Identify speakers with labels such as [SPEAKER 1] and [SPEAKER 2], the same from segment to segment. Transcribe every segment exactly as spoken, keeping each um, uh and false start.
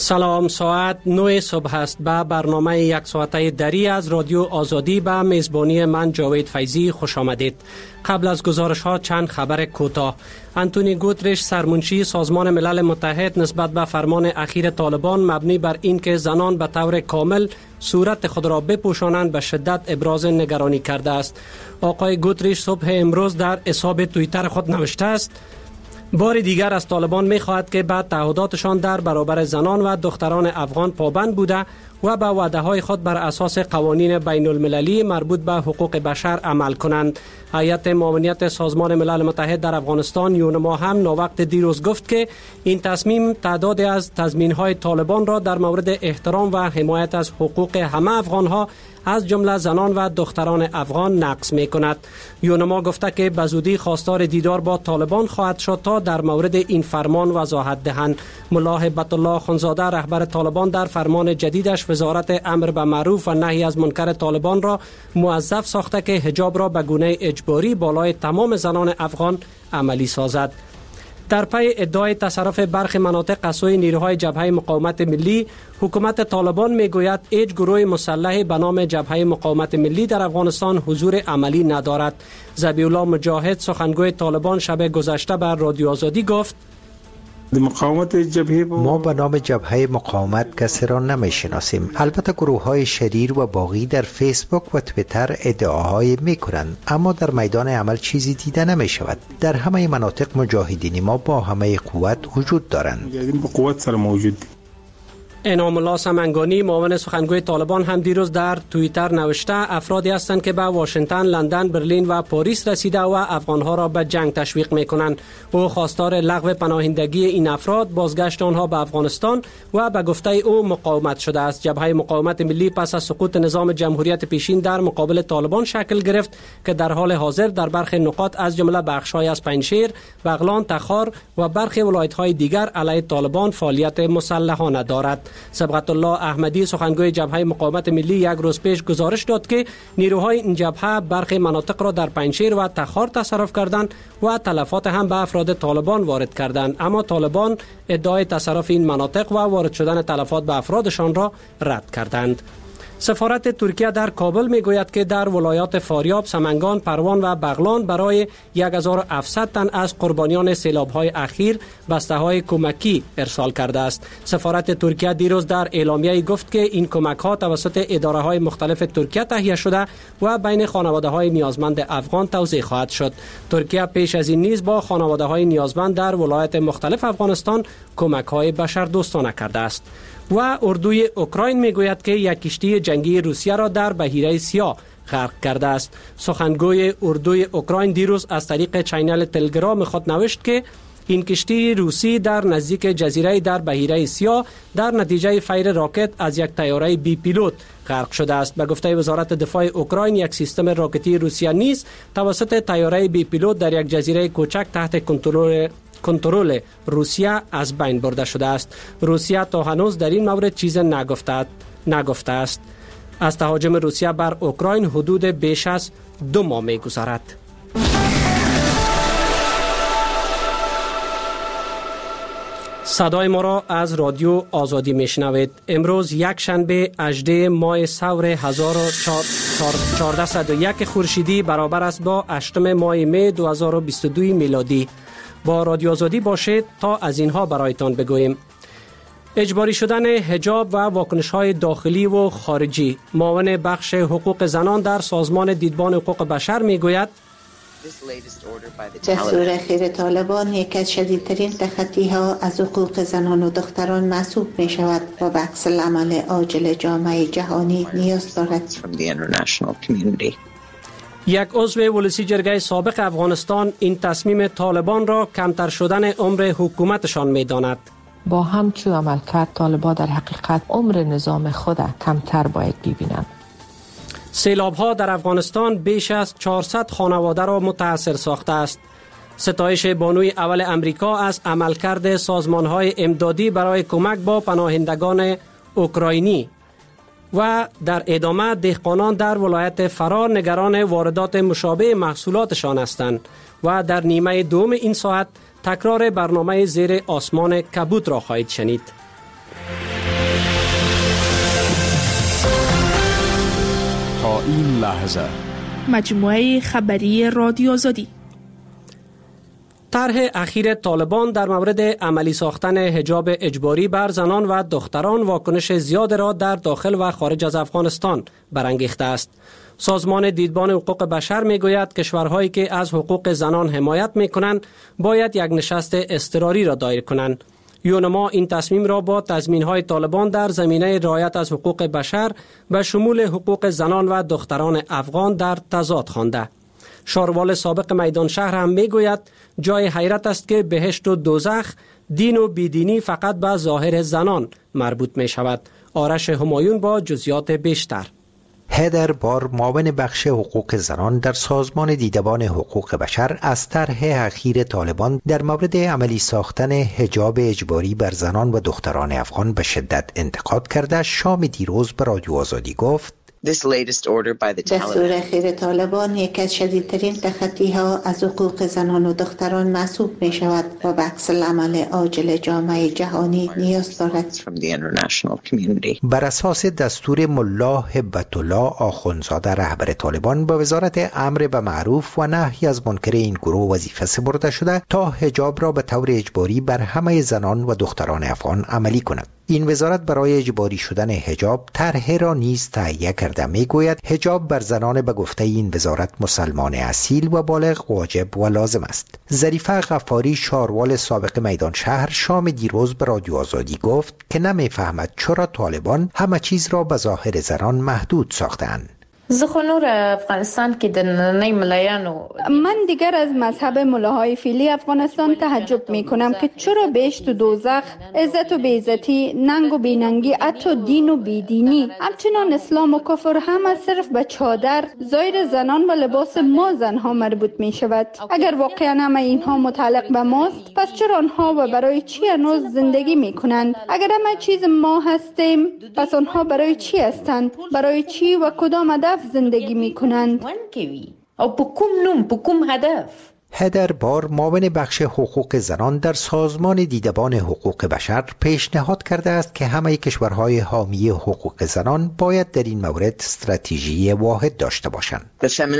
[SPEAKER 1] سلام، ساعت نه صبح است. به برنامه یک ساعته دری از رادیو آزادی به میزبانی من جاوید فیضی خوش آمدید. قبل از گزارش ها چند خبر کوتاه. انتونی گوترش سرمنشی سازمان ملل متحد نسبت به فرمان اخیر طالبان مبنی بر اینکه زنان به طور کامل صورت خود را بپوشانند به شدت ابراز نگرانی کرده است. آقای گوترش صبح امروز در حساب توییتر خود نوشته است: بار دیگر از طالبان می خواهد که به تعهداتشان در برابر زنان و دختران افغان پابند بوده و به وعده های خود بر اساس قوانین بین المللی مربوط به حقوق بشر عمل کنند. هیئت معاونیت سازمان ملل متحد در افغانستان یونما هم ناوقت دیروز گفت که این تصمیم تعدادی از تضمین های طالبان را در مورد احترام و حمایت از حقوق همه افغان ها از جمله زنان و دختران افغان نقض می کند. یونما گفته که به زودی خواستار دیدار با طالبان خواهد شد تا در مورد این فرمان وضاحت دهند. ملا هبت الله خانزاده رهبر طالبان در فرمان جدیدش وزارت امر به معروف و نهی از منکر طالبان را موظف ساخته که حجاب را به گونه اجباری بالای تمام زنان افغان عملی سازد. در پی ادعای تصرف برخی مناطق از سوی نیروهای جبهه مقاومت ملی، حکومت طالبان میگوید هیچ گروه مسلح به نام جبهه مقاومت ملی در افغانستان حضور عملی ندارد. ذبیح الله مجاهد سخنگوی طالبان شب گذشته بر رادیو آزادی گفت:
[SPEAKER 2] مقاومت جبهه
[SPEAKER 3] ما به نام جبهه مقاومت کسی را نمی شناسیم. البته گروه های شریر و باقی در فیسبوک و تویتر ادعاهای می کنند، اما در میدان عمل چیزی دیده نمی شود. در همه مناطق مجاهدین ما با همه قوت وجود دارند.
[SPEAKER 2] مجاهدین با قوت سره موجود.
[SPEAKER 1] انعام الله سمنگانی معاون سخنگوی طالبان هم دیروز در توییتر نوشته افرادی هستند که به واشنگتن، لندن، برلین و پاریس رسیده و افغانها را به جنگ تشویق می کنند. او خواستار لغو پناهندگی این افراد، بازگشت آنها به افغانستان و به گفته او مقاومت شده است. جبهه مقاومت ملی پس از سقوط نظام جمهوریت پیشین در مقابل طالبان شکل گرفت که در حال حاضر در برخی نقاط از جمله بخش‌های از پنجشیر، بغلان، تخار و برخی ولایت‌های دیگر علیه طالبان فعالیت مسلحانه دارد. صبغت الله احمدی سخنگوی جبهه مقاومت ملی یک روز پیش گزارش داد که نیروهای این جبهه برخی مناطق را در پنجشیر و تخار تصرف کردند و تلفات هم به افراد طالبان وارد کردند، اما طالبان ادعای تصرف این مناطق و وارد شدن تلفات به افرادشان را رد کردند. سفارت ترکیه در کابل میگوید که در ولایات فاریاب، سمنگان، پروان و بغلان برای هزار و هفتصد تن از قربانیان سیلاب‌های اخیر بسته‌های کمکی ارسال کرده است. سفارت ترکیه دیروز در اعلامیه‌ای گفت که این کمک‌ها توسط اداره‌های مختلف ترکیه تهیه شده و بین خانواده‌های نیازمند افغان توزیع خواهد شد. ترکیه پیش از این نیز با خانواده‌های نیازمند در ولایات مختلف افغانستان کمک‌های بشردوستانه کرده است. و اردوی اوکراین میگوید که یک کشتی جنگی روسیه را در بحیره سیاه غرق کرده است. سخنگوی اردوی اوکراین دیروز از طریق چینل تلگرام خود نوشت که این کشتی روسی در نزدیک جزیره در بحیره سیاه در نتیجه فیر راکت از یک طیاره بی پیلوت غرق شده است. به گفته وزارت دفاع اوکراین، یک سیستم راکتی روسیه نیز توسط طیاره بی پیلوت در یک جزیره کوچک تحت کنترل کنترل روسیه از بین برده شده است. روسیه تا هنوز در این مورد چیز نگفته نگفته است. از تهاجم روسیه بر اوکراین حدود بیش از دو ماه می‌گذرد. صدای ما را از رادیو آزادی میشنوید. امروز یک شنبه هجدهم ماه سور هزار و چهارصد و یک خورشیدی برابر است با هشتم ماه می دو هزار و بیست و دو میلادی. با رادیو آزادی باشید تا از اینها برایتان بگوییم. اجباری شدن حجاب و واکنش‌های داخلی و خارجی. معاون بخش حقوق زنان در سازمان دیدبان حقوق بشر میگوید
[SPEAKER 4] دستور اخیر طالبان یک از شدیدترین تخطی‌ها از حقوق زنان و دختران محسوب می شود و به عکس العمل عاجل جامعه جهانی نیاز دارد.
[SPEAKER 1] یک عضو ولسی جرگه سابق افغانستان این تصمیم طالبان را کمتر شدن عمر حکومتشان می داند.
[SPEAKER 5] با همچون عمل کرد طالبان در حقیقت عمر نظام خود کمتر باید ببینند.
[SPEAKER 1] سیلاب ها در افغانستان بیش از چهارصد خانواده را متاثر ساخته است. ستایش بانوی اول امریکا از عملکرد سازمان های امدادی برای کمک با پناهندگان اوکراینی و در ادامه دهقانان در ولایت فرار نگران واردات مشابه محصولاتشان هستند و در نیمه دوم این ساعت تکرار برنامه زیر آسمان کبوت را خواهید شنید.
[SPEAKER 6] تا این لحظه.
[SPEAKER 7] مجموعه خبری رادیو آزادی.
[SPEAKER 1] طرح اخیر طالبان در مورد عملی ساختن حجاب اجباری بر زنان و دختران واکنش زیاد را در داخل و خارج از افغانستان برانگیخته است. سازمان دیدبان حقوق بشر می گوید کشورهایی که از حقوق زنان حمایت می کنند باید یک نشست اضطراری را دایر کنند. یونما این تصمیم را با تضمین‌های طالبان در زمینه رعایت از حقوق بشر به شمول حقوق زنان و دختران افغان در تضاد خوانده. شاروال سابق میدان شهر هم می گوید جای حیرت است که بهشت و دوزخ، دین و بیدینی فقط به ظاهر زنان مربوط می شود. آرش همایون با جزئیات بیشتر.
[SPEAKER 3] هدر بار، معاون بخش حقوق زنان در سازمان دیدبان حقوق بشر، از طرح اخیر طالبان در مورد عملی ساختن حجاب اجباری بر زنان و دختران افغان به شدت انتقاد کرده شام دیروز به رادیو آزادی گفت:
[SPEAKER 4] دستور اخیر طالبان یکی از شدیدترین تخطی ها از حقوق زنان و دختران محسوب می شود و به عکس العمل عاجل جامعه جهانی نیاز دارد.
[SPEAKER 3] بر اساس دستور ملا هبت الله آخونزاده رهبر طالبان به وزارت امر به معروف و نهی از منکر این گروه وظیفه سپرده شده تا حجاب را به طور اجباری بر همه زنان و دختران افغان عملی کند. این وزارت برای اجباری شدن حجاب طرح را نیز تهیه کرده. می گوید حجاب بر زنان به گفته این وزارت مسلمان اصیل و بالغ واجب و لازم است. ظریفه غفاری، شاروال سابق میدان شهر، شام دیروز به رادیو آزادی گفت که نمیفهمد چرا طالبان همه چیز را به ظاهر زنان محدود ساختند.
[SPEAKER 5] زخونور افغانستان که در ننه ملایانو
[SPEAKER 8] من دیگر از مذهب ملاهای فیلی افغانستان تعجب می کنم که چرا بهشت و دوزخ، عزت و بیعزتی، ننگ و بیننگی، حتی دین و بیدینی، همچنان اسلام و کفر هم از صرف به چادر، زایر زنان و لباس ما زنها مربوط می شود. اگر واقعا همه اینها متعلق به ماست، پس چرا آنها و برای چی هنوز زندگی می کنند؟ اگر همه چیز ما هستیم، پس آنها برای چی هستند؟ برای چی و کدام هدف زندگی می کنند؟
[SPEAKER 5] او بکم نوم بکم هدف.
[SPEAKER 3] هدر بار، معاون بخش حقوق زنان در سازمان دیدبان حقوق بشر، پیشنهاد کرده است که همه کشورهای حامی حقوق زنان باید در این مورد استراتژی واحد داشته باشند.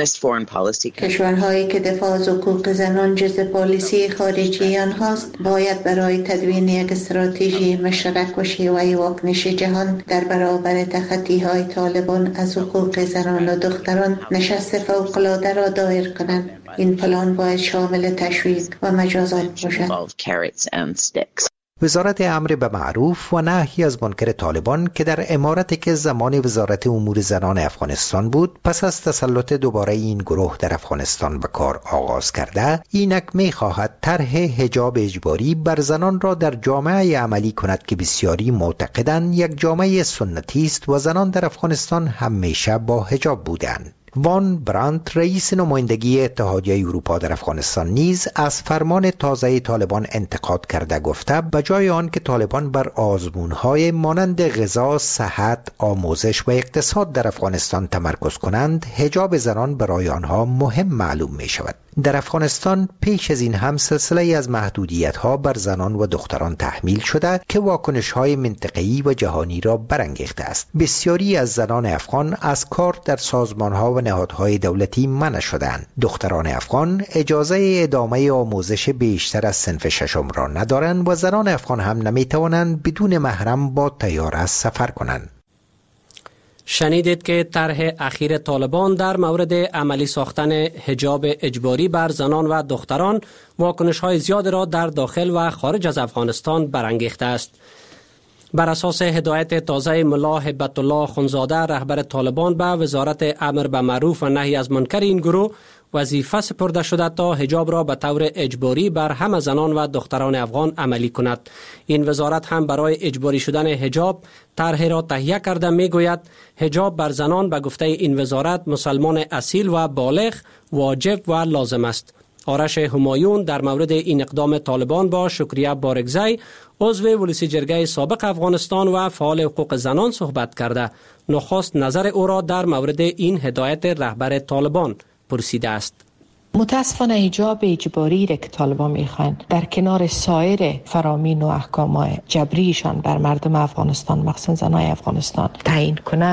[SPEAKER 4] کشورهایی که دفاع از حقوق زنان جزء پالیسی خارجی آنهاست باید برای تدوین یک استراتژی مشترک و شیوه واکنش جهان در برابر تخطی‌های طالبان از حقوق زنان و دختران نشست فوق‌العاده را دایر کنند. این پلان باید شامل تشویق و مجازات باشد.
[SPEAKER 3] وزارت امر به معروف و نهی از منکر طالبان که در امارتی که زمان وزارت امور زنان افغانستان بود، پس از تسلط دوباره این گروه در افغانستان به کار آغاز کرده، اینک می خواهد طرح حجاب اجباری بر زنان را در جامعه عملی کند که بسیاری معتقدند یک جامعه سنتی است و زنان در افغانستان همیشه با حجاب بودند. وان برانت، رئیس نمایندگی اتحادیه اروپا در افغانستان، نیز از فرمان تازه طالبان انتقاد کرده گفته به جای آن که طالبان بر آزمون‌های مانند غذا، صحت، آموزش و اقتصاد در افغانستان تمرکز کنند، حجاب زنان برای آنها مهم معلوم می شود. در افغانستان پیش از این هم سلسله از محدودیت‌ها بر زنان و دختران تحمیل شده که واکنش‌های منطقه‌ای و جهانی را برانگیخته است. بسیاری از زنان افغان از کار در سازمان‌ها و نهادهای دولتی منع شدند. دختران افغان اجازه ادامه آموزش بیشتر از صنف ششم را ندارند و زنان افغان هم نمی‌توانند بدون محرم با طیاره سفر کنند.
[SPEAKER 1] شنیدید که طرح اخیر طالبان در مورد عملی ساختن حجاب اجباری بر زنان و دختران واکنش‌های زیاد را در داخل و خارج از افغانستان برانگیخته است. بر اساس هدایت تازه ملا هبت الله خونزاده رهبر طالبان به وزارت امر به معروف و نهی از منکر این گروه وظیفه سپرده شده تا حجاب را به طور اجباری بر همه زنان و دختران افغان عملی کند. این وزارت هم برای اجباری شدن حجاب طرح را تهیه کرده. می گوید حجاب بر زنان به گفته این وزارت مسلمان اصیل و بالغ واجب و لازم است. آرش همایون در مورد این اقدام طالبان با شکریه بارگزی، عضو ولسی جرگه سابق افغانستان و فعال حقوق زنان صحبت کرده. نخست نظر او را در مورد این هدایت رهبر طالبان پرسیده است.
[SPEAKER 5] متاسفانه حجاب اجباری را که طالبان میخوان در کنار سایر فرامین و احکام جبریشان بر مردم افغانستان مخصوصا زنای افغانستان تعیین کنن،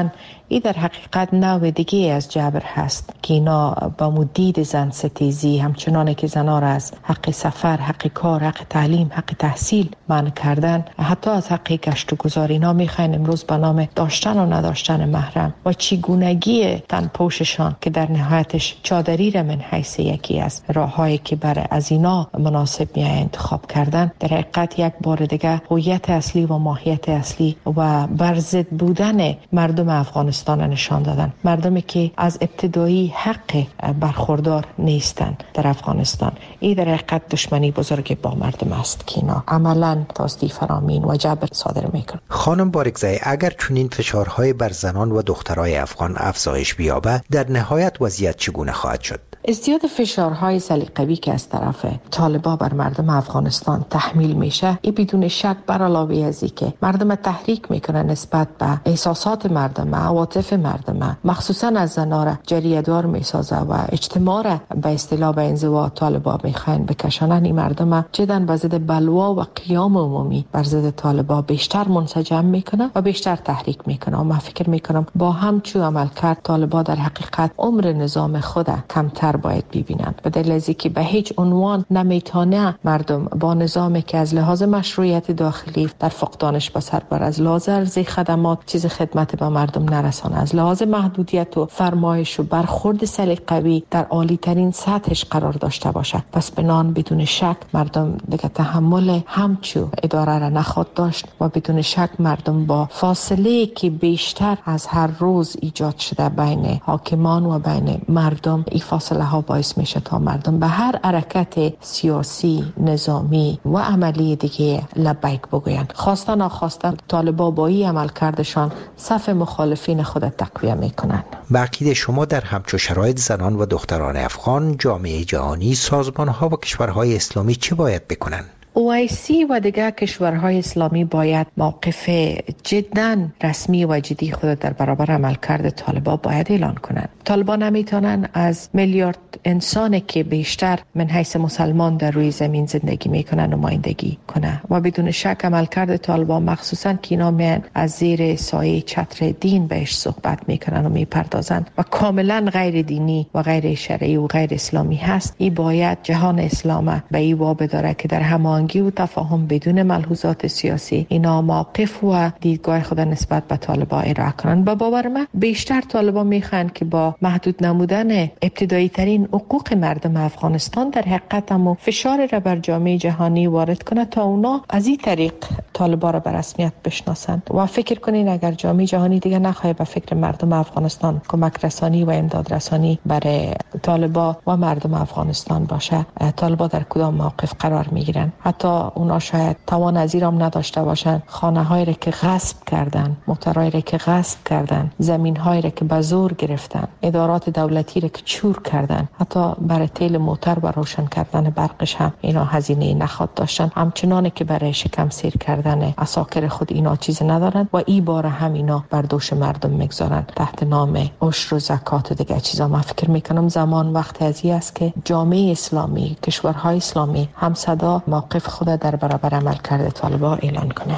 [SPEAKER 5] این در حقیقت نوع دیگه از جبر هست که اینا با مدید زن ستیزی همچنان که زنها را از حق سفر، حق کار، حق تعلیم، حق تحصیل منع کردن، حتی از حق گشت و گذار. اینا میخواین امروز به نام داشتن و نداشتن محرم و چگونگی تن پوششان که در نهایتش چادری را من حیث یکی از راههایی که برای از اینا مناسب میای انتخاب کردن، در حقیقت یک بار دیگه هویت اصلی و ماهیت اصلی و برضد بودن مردم افغانستان نشان دادن. مردمی که از ابتدایی حق برخوردار نیستند در افغانستان. این در حقیقت دشمنی بزرگ با مردم است که اینا عملاً تازدی فرامین و جبر صادر میکنن.
[SPEAKER 3] خانم بارگزای، اگر چنین فشارهای بر زنان و دخترای افغان افزایش بیابه، در نهایت وضعیت چگونه خواهد شد؟
[SPEAKER 5] ازدیاد فشارهای سلیقه‌ای که از طرف طالبان بر مردم افغانستان تحمیل میشه، این بدون شک بر علاوه از اینکه مردم تحریک میکنه نسبت به احساسات مردم، عواطف مردم، مخصوصا از زنها را جریه‌دار میسازه و اجتماع را به اصطلاح به انزوا طالبان میخواین بکشانن. این مردم جداً به ضد بلوا و قیام عمومی بر ضد طالبان بیشتر منسجم میکنه و بیشتر تحریک میکنه. و من فکر میکنم با همچو عمل کرد طالبان در حقیقت عمر نظام خود کمتر باید ببینن، به دلیل از اینکه به هیچ عنوان نمیتونه مردم با نظامی که از لحاظ مشروعیت داخلی در فقدانش به سر بر، از لحاظ ارزی خدمات چیز خدمت به مردم نرسانه، از لحاظ محدودیت و فرمایش و برخورد سلیقه‌ای در عالی ترین سطحش قرار داشته باشه. پس بنان بدون شک مردم دیگه تحمل همچو اداره را نخواهد داشت و بدون شک مردم با فاصله که بیشتر از هر روز ایجاد شده بین حاکمان و بین مردم، این فاصله ها باعث میشه تا مردم به هر حرکت سیاسی، نظامی و عملی دیگه لبیک بگویند. خواسته ناخواسته طالبان با این عمل کردشان صف مخالفین خود تقویه میکنند.
[SPEAKER 3] به عقیده شما در همچو شرایط زنان و دختران افغان، جامعه جهانی، سازمان ها و کشورهای اسلامی چه باید بکنند؟
[SPEAKER 5] اوایسی و دیگر کشورهای اسلامی باید موقف جداً رسمی و جدی خود در برابر عملکرد طالبان باید اعلان کنند. طالبان نمیتونن از میلیارد انسانی که بیشتر من حیث مسلمان در روی زمین زندگی میکنن نمایندگی کنه و بدون شک عملکرد طالبان مخصوصاً که اینا میان از زیر سایه چتر دین بهش صحبت میکنن و میپردازن و کاملا غیر دینی و غیر شرعی و غیر اسلامی هست. این باید جهان اسلام به این وابه داره که در همان و تفاهم بدون ملحوظات سیاسی اینا موقف و دیدگاه خود نسبت به طالبان ارائه کنند. با باور من بیشتر طالبان میخوان که با محدود نمودن ابتدایی ترین حقوق مردم افغانستان در حقیقت هم فشار را بر جامعه جهانی وارد کنه تا اونا از این طریق طالبان را به رسمیت بشناسند. و فکر کنین اگر جامعه جهانی دیگه نخواه به فکر مردم افغانستان کمک رسانی و امداد رسانی برای طالبان و مردم افغانستان باشه، طالبان در کدام موقف قرار میگیرن؟ حتی اونا شاید توان از ایرام نداشته باشن خانه هایی را که غصب کردن، موترهایی را که غصب کردن، زمین هایی را که به زور گرفتن، ادارات دولتی را که چور کردن، حتی برای تیل موتر و روشن کردن برقش هم اینا هزینه نخواد داشتن. همچنانه که برای شکم سیر کردن عساکر خود اینا چیز ندارن و ای بار هم اینا بر دوش مردم میگذارن تحت نام عشر و زکات و دیگه چیزا. من فکر میکنم زمان وقت ازی است که جامعه اسلامی، کشورهای اسلامی هم صدا موقف خود در برابر عملکرد طالبان اعلان کنه.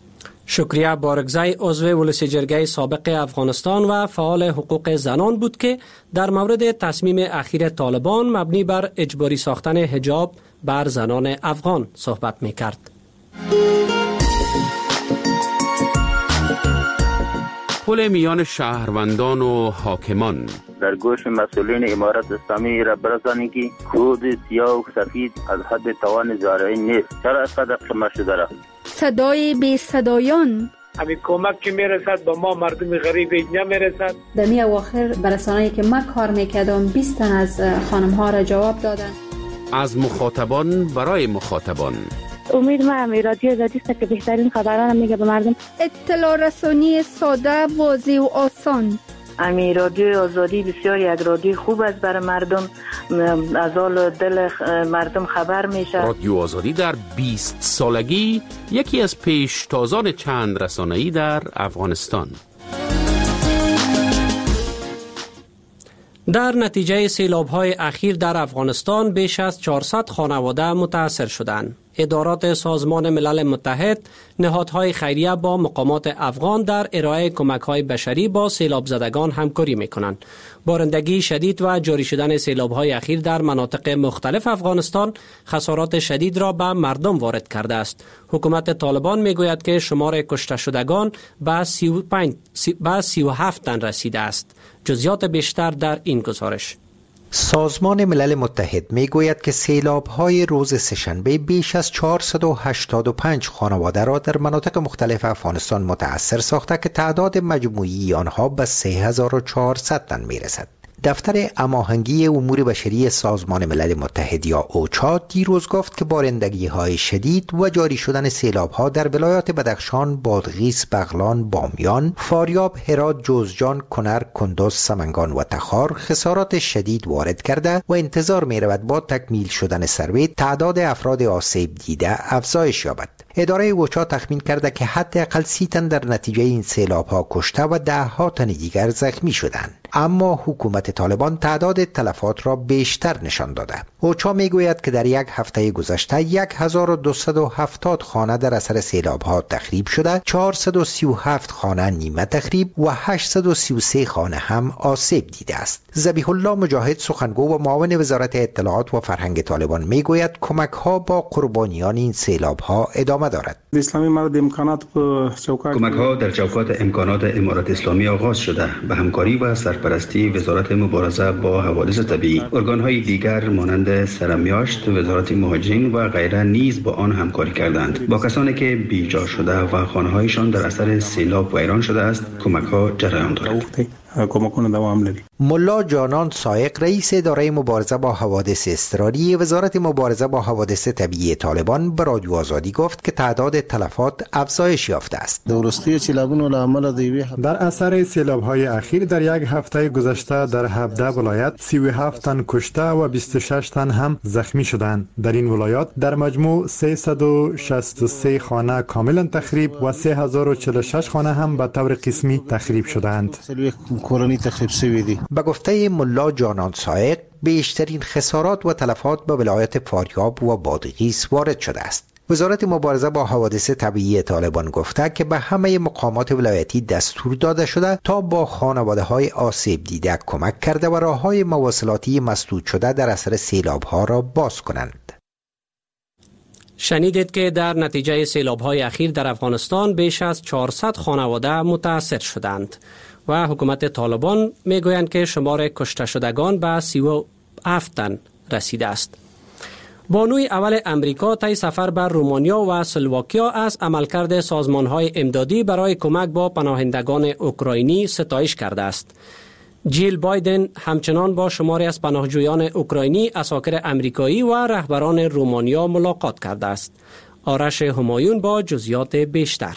[SPEAKER 1] شکریه بارگزای، عضو ولسی جرگه سابق افغانستان و فعال حقوق زنان بود که در مورد تصمیم اخیر طالبان مبنی بر اجباری ساختن حجاب بر زنان افغان صحبت میکرد.
[SPEAKER 6] پل میان شهروندان و حاکمان
[SPEAKER 9] در گوش مسئولین امارت اسلامی را برسانید که کود سیاه و سفید از حد توان زارعی نیست. چرا از قدر قمه شده را؟
[SPEAKER 8] صدای بی صدایان
[SPEAKER 10] همین کمک که میرسد با ما مردم غریب نمیرسد.
[SPEAKER 11] در می اواخر برسانه‌ای که من کار میکردم بیست تن از خانم ها را جواب دادن.
[SPEAKER 6] از مخاطبان برای مخاطبان.
[SPEAKER 12] امید ما هم رادیو آزادی است که بهترین خبران میگه به مردم.
[SPEAKER 8] اطلاع رسانی ساده، واضح و آسان.
[SPEAKER 13] امی رادیو آزادی بسیار یک رادیو خوب است برای مردم، از حال دل مردم خبر میشه.
[SPEAKER 6] رادیو آزادی در بیست سالگی یکی از پیشتازان چند رسانه‌ای در افغانستان.
[SPEAKER 1] در نتیجه سیلاب‌های اخیر در افغانستان بیش از چهارصد خانواده متاثر شدند. ادارات سازمان ملل متحد، نهادهای خیریه با مقامات افغان در ارائه کمک‌های بشری با سیلاب زدگان همکاری می‌کنند. بارندگی شدید و جاری شدن سیلاب‌های اخیر در مناطق مختلف افغانستان خسارات شدید را به مردم وارد کرده است. حکومت طالبان می‌گوید که شمار کشته شدگان به سی و پنج به سی و هفت تن رسیده است. جزئیات بیشتر در این گزارش.
[SPEAKER 3] سازمان ملل متحد می گوید که سیلاب‌های روز سه‌شنبه بیش از چهارصد و هشتاد و پنج خانواده را در مناطق مختلف افغانستان متأثر ساخته که تعداد مجموعی آنها به سه هزار و چهارصد تن می رسد. دفتر هماهنگی امور بشری سازمان ملل متحد یا اوچا دیروز گفت که بارندگی‌های شدید و جاری شدن سیلاب‌ها در ولایات بدخشان، بادغیس، بغلان، بامیان، فاریاب، هرات، جوزجان، کنر، کندز، سمنگان و تخار خسارات شدید وارد کرده و انتظار می‌رود با تکمیل شدن سروی تعداد افراد آسیب دیده افزایش یابد. اداره اوچا تخمین کرده که حداقل سی تن در نتیجه این سیلاب‌ها کشته و ده ها تن دیگر زخمی شدند. اما حکومت طالبان تعداد تلفات را بیشتر نشان داده. اوچا میگوید که در یک هفته گذشته یک هزار و دویست و هفتاد خانه در اثر سیلاب‌ها تخریب شده، چهارصد و سی و هفت خانه نیمه تخریب و هشتصد و سی و سه خانه هم آسیب دیده است. ذبیح الله مجاهد سخنگو و معاون وزارت اطلاعات و فرهنگ طالبان میگوید کمک‌ها با قربانیان این سیلاب‌ها ادامه دارد.
[SPEAKER 2] اسلامی امارت امکانات په چوکاټ
[SPEAKER 14] کمک‌ها در چوکات امکانات امارت اسلامی آغاز شده به همکاری و سرپرستی وزارت مبارزه با حوادث طبیعی. ارگان‌های دیگر مانند سرمیاشت، وزارت مهاجرین و غیره نیز با آن همکاری کردند. با کسانی که بیجا شده و خانه‌هایشان در اثر سیلاب ویران شده است کمک‌ها جریان دارد.
[SPEAKER 3] ملا جانان سایق رئیس اداره مبارزه با حوادث اضطراری وزارت مبارزه با حوادث طبیعی طالبان به رادیو آزادی گفت که تعداد تلفات افزایش یافته است.
[SPEAKER 15] در اثر سیلاب‌های اخیر در یک هفته گذشته در هفده ولایت سی و هفت تن کشته و بیست و شش تن هم زخمی شدند. در این ولایات در مجموع سیصد و شصت و سه خانه کاملا تخریب و سه هزار و چهل و شش خانه هم به طور قسمی تخریب شدند.
[SPEAKER 3] کورنی تخریب شوی دی. به گفته ملا جانان سایق بیشترین خسارات و تلفات به ولایت فاریاب و بادغیس وارد شده است. وزارت مبارزه با حوادث طبیعی طالبان گفته که به همه مقامات ولایتی دستور داده شده تا با خانواده‌های آسیب دیده کمک کرده و راه‌های مواصلاتی مسدود شده در اثر سیلاب‌ها را باز کنند.
[SPEAKER 1] شنیدید که در نتیجه سیلاب‌های اخیر در افغانستان بیش از چهارصد خانواده متاثر شدند و حکومت طالبان میگویند که شمار کشته شدگان به سی و هفت تن رسیده است. بانوی اول امریکا طی سفر بر رومانیا و اسلواکیا از عملکرد سازمان‌های امدادی برای کمک با پناهندگان اوکراینی ستایش کرده است. جیل بایدن همچنان با شماری از پناهجویان اوکراینی، عساکر امریکایی و رهبران رومانیا ملاقات کرده است. آرش همایون با جزئیات بیشتر.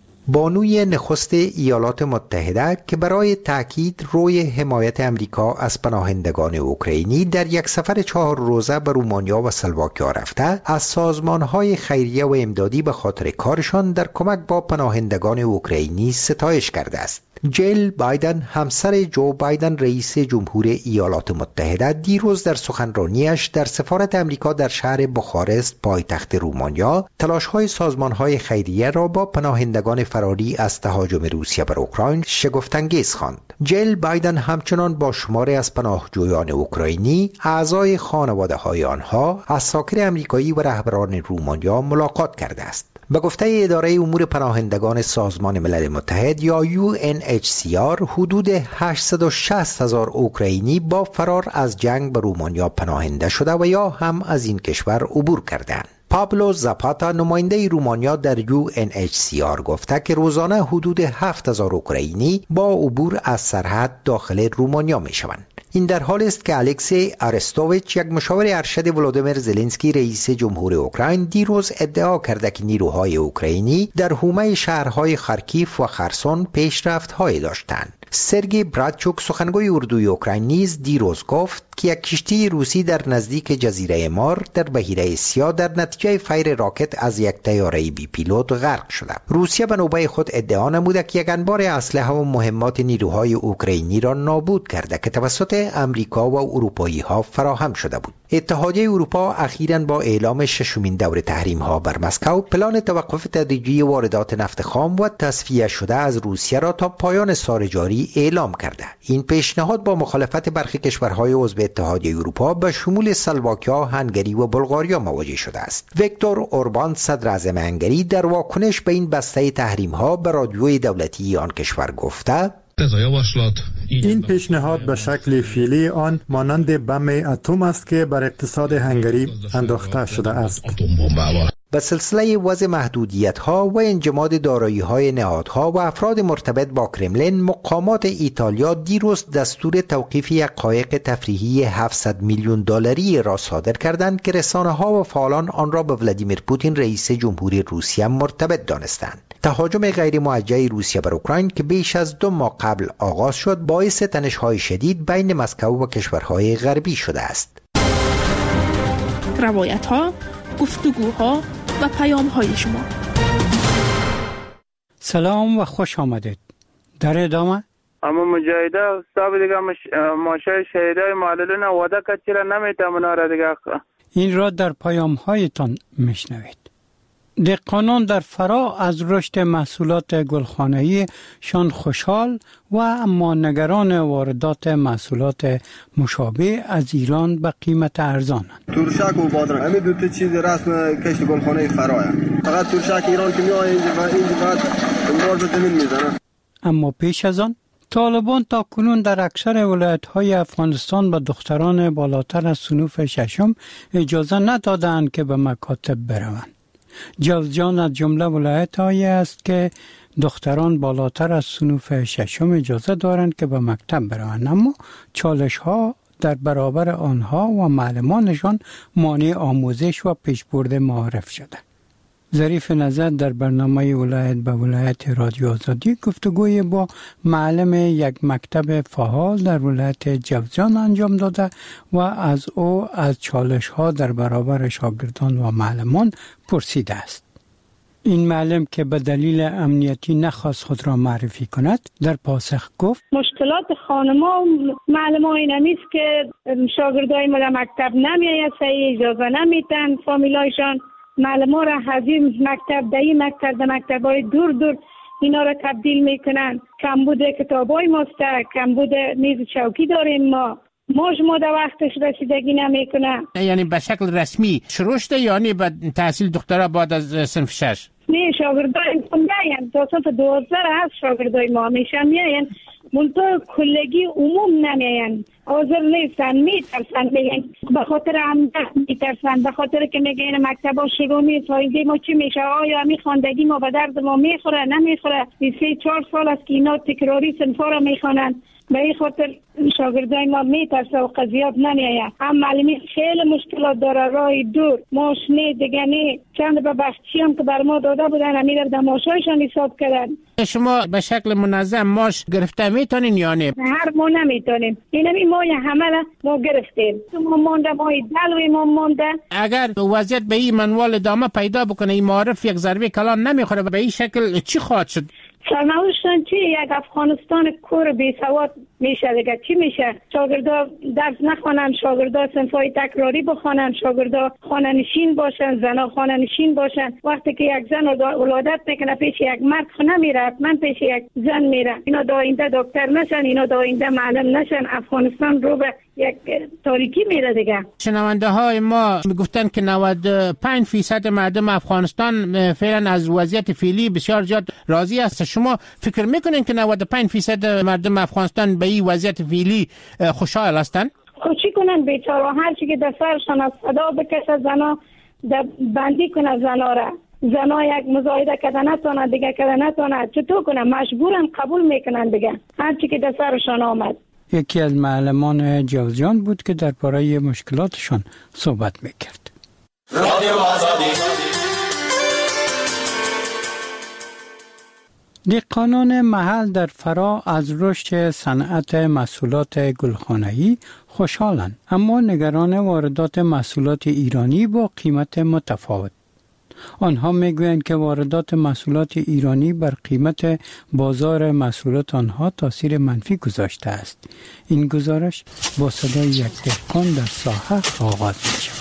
[SPEAKER 3] بانوی نخست ایالات متحده که برای تأکید روی حمایت امریکا از پناهندگان اوکراینی در یک سفر چهار روزه به رومانیا و اسلواکیا رفته، از سازمان‌های خیریه و امدادی به خاطر کارشان در کمک با پناهندگان اوکراینی ستایش کرده است. جیل بایدن همسر جو بایدن رئیس جمهور ایالات متحده دیروز در سخنرانیش در سفارت امریکا در شهر بخارست پایتخت رومانیا تلاش‌های سازمان‌های خیریه را با پناهندگان فراری از تهاجم روسیه بر اوکراین شگفت‌انگیز خواند. جیل بایدن همچنان با شماری از پناهجویان اوکراینی، اعضای خانواده‌های آنها، عساکر امریکایی و رهبران رومانیا ملاقات کرده است. به گفته اداره امور پناهندگان سازمان ملل متحد یا یو ان اچ سی آر، حدود هشتصد و شصت هزار اوکراینی با فرار از جنگ به رومانیا پناهنده شده و یا هم از این کشور عبور کردند. پابلو زاپاتا نماینده رومانیا در یو ان اچ سی آر گفته که روزانه حدود هفت هزار اوکراینی با عبور از سرحد داخل رومانیا می شوند. این در حال است که الکسی آرستوویچ، یک مشاور ارشد ولودیمیر زلنسکی رئیس جمهور اوکراین، دیروز ادعا کرده که نیروهای اوکراینی در حومه شهرهای خارکیف و خرسون پیشرفت‌هایی داشتند. سرگی برادچوک، سخنگوی اردوی اوکراین، نیز دیروز گفت که یک کشتی روسی در نزدیک جزیره مار در بحیره سیاه در نتیجه فیر راکت از یک طیاره بی پیلوت غرق شده. روسیه به نوبه خود ادعا نموده که یک انبار اسلحه و مهمات نیروهای اوکراینی را نابود کرده که توسط امریکا و اروپایی ها فراهم شده بود. اتحادیه اروپا اخیراً با اعلام ششمین دور تحریم‌ها بر مسکو پلان توقف تدریجی واردات نفت خام و تصفیه شده از روسیه را تا پایان سال جاری اعلام کرده. این پیشنهاد با مخالفت برخی کشورهای عضو اتحادیه اروپا به شمول اسلواکیا، هنگری و بلغاریا مواجه شده است. ویکتور اوربان صدر اعظم هنگری در واکنش به این بسته تحریم‌ها به رادیوی دولتی آن کشور گفته:
[SPEAKER 15] این پیشنهاد به شکل فعلی آن مانند بم اتم است که بر اقتصاد هنگری انداخته شده است.
[SPEAKER 3] به سلسله وضع محدودیت‌ها و انجماد دارایی‌های نهادها و افراد مرتبط با کرملین، مقامات ایتالیا دیروز دستور توقیف یک قایق تفریحی هفتصد میلیون دلاری را صادر کردند که رسانه‌ها و فعالان آن را به ولادیمیر پوتین رئیس جمهوری روسیه مرتبط دانستند. تهاجم غیر موجه روسیه بر اوکراین که بیش از دو ماه قبل آغاز شد، باعث تنش‌های شدید بین مسکو و کشورهای غربی شده است.
[SPEAKER 7] روایت‌ها، گفتگوها و پیام‌های شما.
[SPEAKER 16] سلام و خوش آمدید. در ادامه
[SPEAKER 17] اما مجاهده استاد دیگه مش... ماشه شهیده معللین وعده که چرا نمیتونه دیگه
[SPEAKER 16] این را در پیام‌هایتان میشنوید. دهقانان در فرا از رشد محصولات گلخانه‌ای شان خوشحال و اما نگران واردات محصولات مشابه از ایران به قیمت ارزانند.
[SPEAKER 18] ترشک و بادرنگ همین دو تا چیز رسم کشت گلخانه فرا فقط ترشک ایران که میاد اینجا و اینجا بعد بار زمین میزنه.
[SPEAKER 16] اما پیش از آن طالبان تا کنون در اکثر ولایت‌های افغانستان به دختران بالاتر از صنوف ششم اجازه ندادند که به مکاتب بروند. جوزجان از جمله ولایت‌هایی است که دختران بالاتر از صنوف ششم اجازه دارند که به مکتب بروند، اما چالش‌ها در برابر آنها و معلمانشان مانع آموزش و پیشبرد معارف شده. ظریف نظر در برنامه ولایت به ولایت رادیو آزادی گفتگوی با معلم یک مکتب فعال در ولایت جوزجان انجام داده و از او از چالش‌ها در برابر شاگردان و معلمان پرسیده است. این معلم که به دلیل امنیتی نخواست خود را معرفی کند در پاسخ گفت:
[SPEAKER 12] مشکلات خانما و معلمان این همیست که شاگردای ما در مکتب نمیاید، صحیح اجازه نمیتن فامیلایشان معلمان را حضیم مکتب دهی مکتب در مکتب‌های دور دور اینا را تبدیل میکنن. کمبود کتابای ماسته، کمبود میز چوکی داریم ما موج ما در وقتش رسیدگی نمیکنه.
[SPEAKER 6] یعنی به شکل رسمی شروع شده یعنی به تحصیل دکترا بعد از صنف شش؟
[SPEAKER 12] نه، شاگردای ما میاین تا صنف دوازده هست شاگردای ما همیشه میاین، منطقه کلگی عموم نمیاین، حاضر نیستن، میترسن میگن به خاطر عمدت میترسن، به خاطر که میگن مکتب ها شروع نیست اینجا ما چی میشه، آیا همی خواندگی ما به درد ما میخوره نمیخوره. سه چهار سال است که اینا تکراری صنفا را میخوانن، به این خاطر شاگردای ما میترسه و قضیات نمیاید. هم معلمی خیلی مشکلات داره، راه دور ماشنی دیگنی چند به بخشی هم که بر ما داده بودن همی در ماشایشان حساب کردن.
[SPEAKER 6] شما به شکل منظم ماش گرفته میتونین یا نه؟
[SPEAKER 12] هر ما نمیتونیم، این همی ما همه ما گرفتیم، ما مانده، ما دلوی ما مانده.
[SPEAKER 6] اگر وضعیت به این منوال ادامه پیدا بکنه، این معارف یک ضربه کلان نمیخوره، به این شکل چی خواهد شد؟
[SPEAKER 12] سرنوشتن چی؟ یک افغانستان کور بی سواد میشه دیگه. چی میشه؟ شاگردا درس نخوانن، شاگردا صنفای تکراری بخوانن، شاگردا خانه نشین باشن، زنا خانه نشین باشن. وقتی که یک زن ولادت میکنه پیش یک مرد خو نمیره، من پیش یک زن میره. اینا دا آینده دکتر نشن، اینا دا آینده معلم نشن، افغانستان رو به یک تاریکی میره دیگه.
[SPEAKER 6] شنونده های ما میگفتن که نود و پنج فیصد مردم افغانستان فعلا از وضعیت فعلی بسیار زیاد راضی است. شما فکر میکنین که نود و پنج فیصد مردم افغانستان به این وضعیت فعلی خوشحال هستند؟
[SPEAKER 12] خوشی کنن بیچاره، هر چی که در سرشان از صدا بکشه، زنا بندی کنه زنا را. زنا یک مزایده کده نتونه دیگه کده نتونه، چطور کنه؟ مجبورن قبول میکنن دیگه هر چی که در سرشان آمد.
[SPEAKER 16] یکی از معلمان جوزجان بود که درباره مشکلاتشان صحبت میکرد. دهقانان محل در فرا از رشد صنعت محصولات گلخانه‌ای خوشحالند، اما نگران واردات محصولات ایرانی با قیمت متفاوت. آنها میگویند که واردات محصولات ایرانی بر قیمت بازار محصولات آنها تاثیر منفی گذاشته است. این گزارش با صدای یک دهقان در ساحه آغاز می‌شود.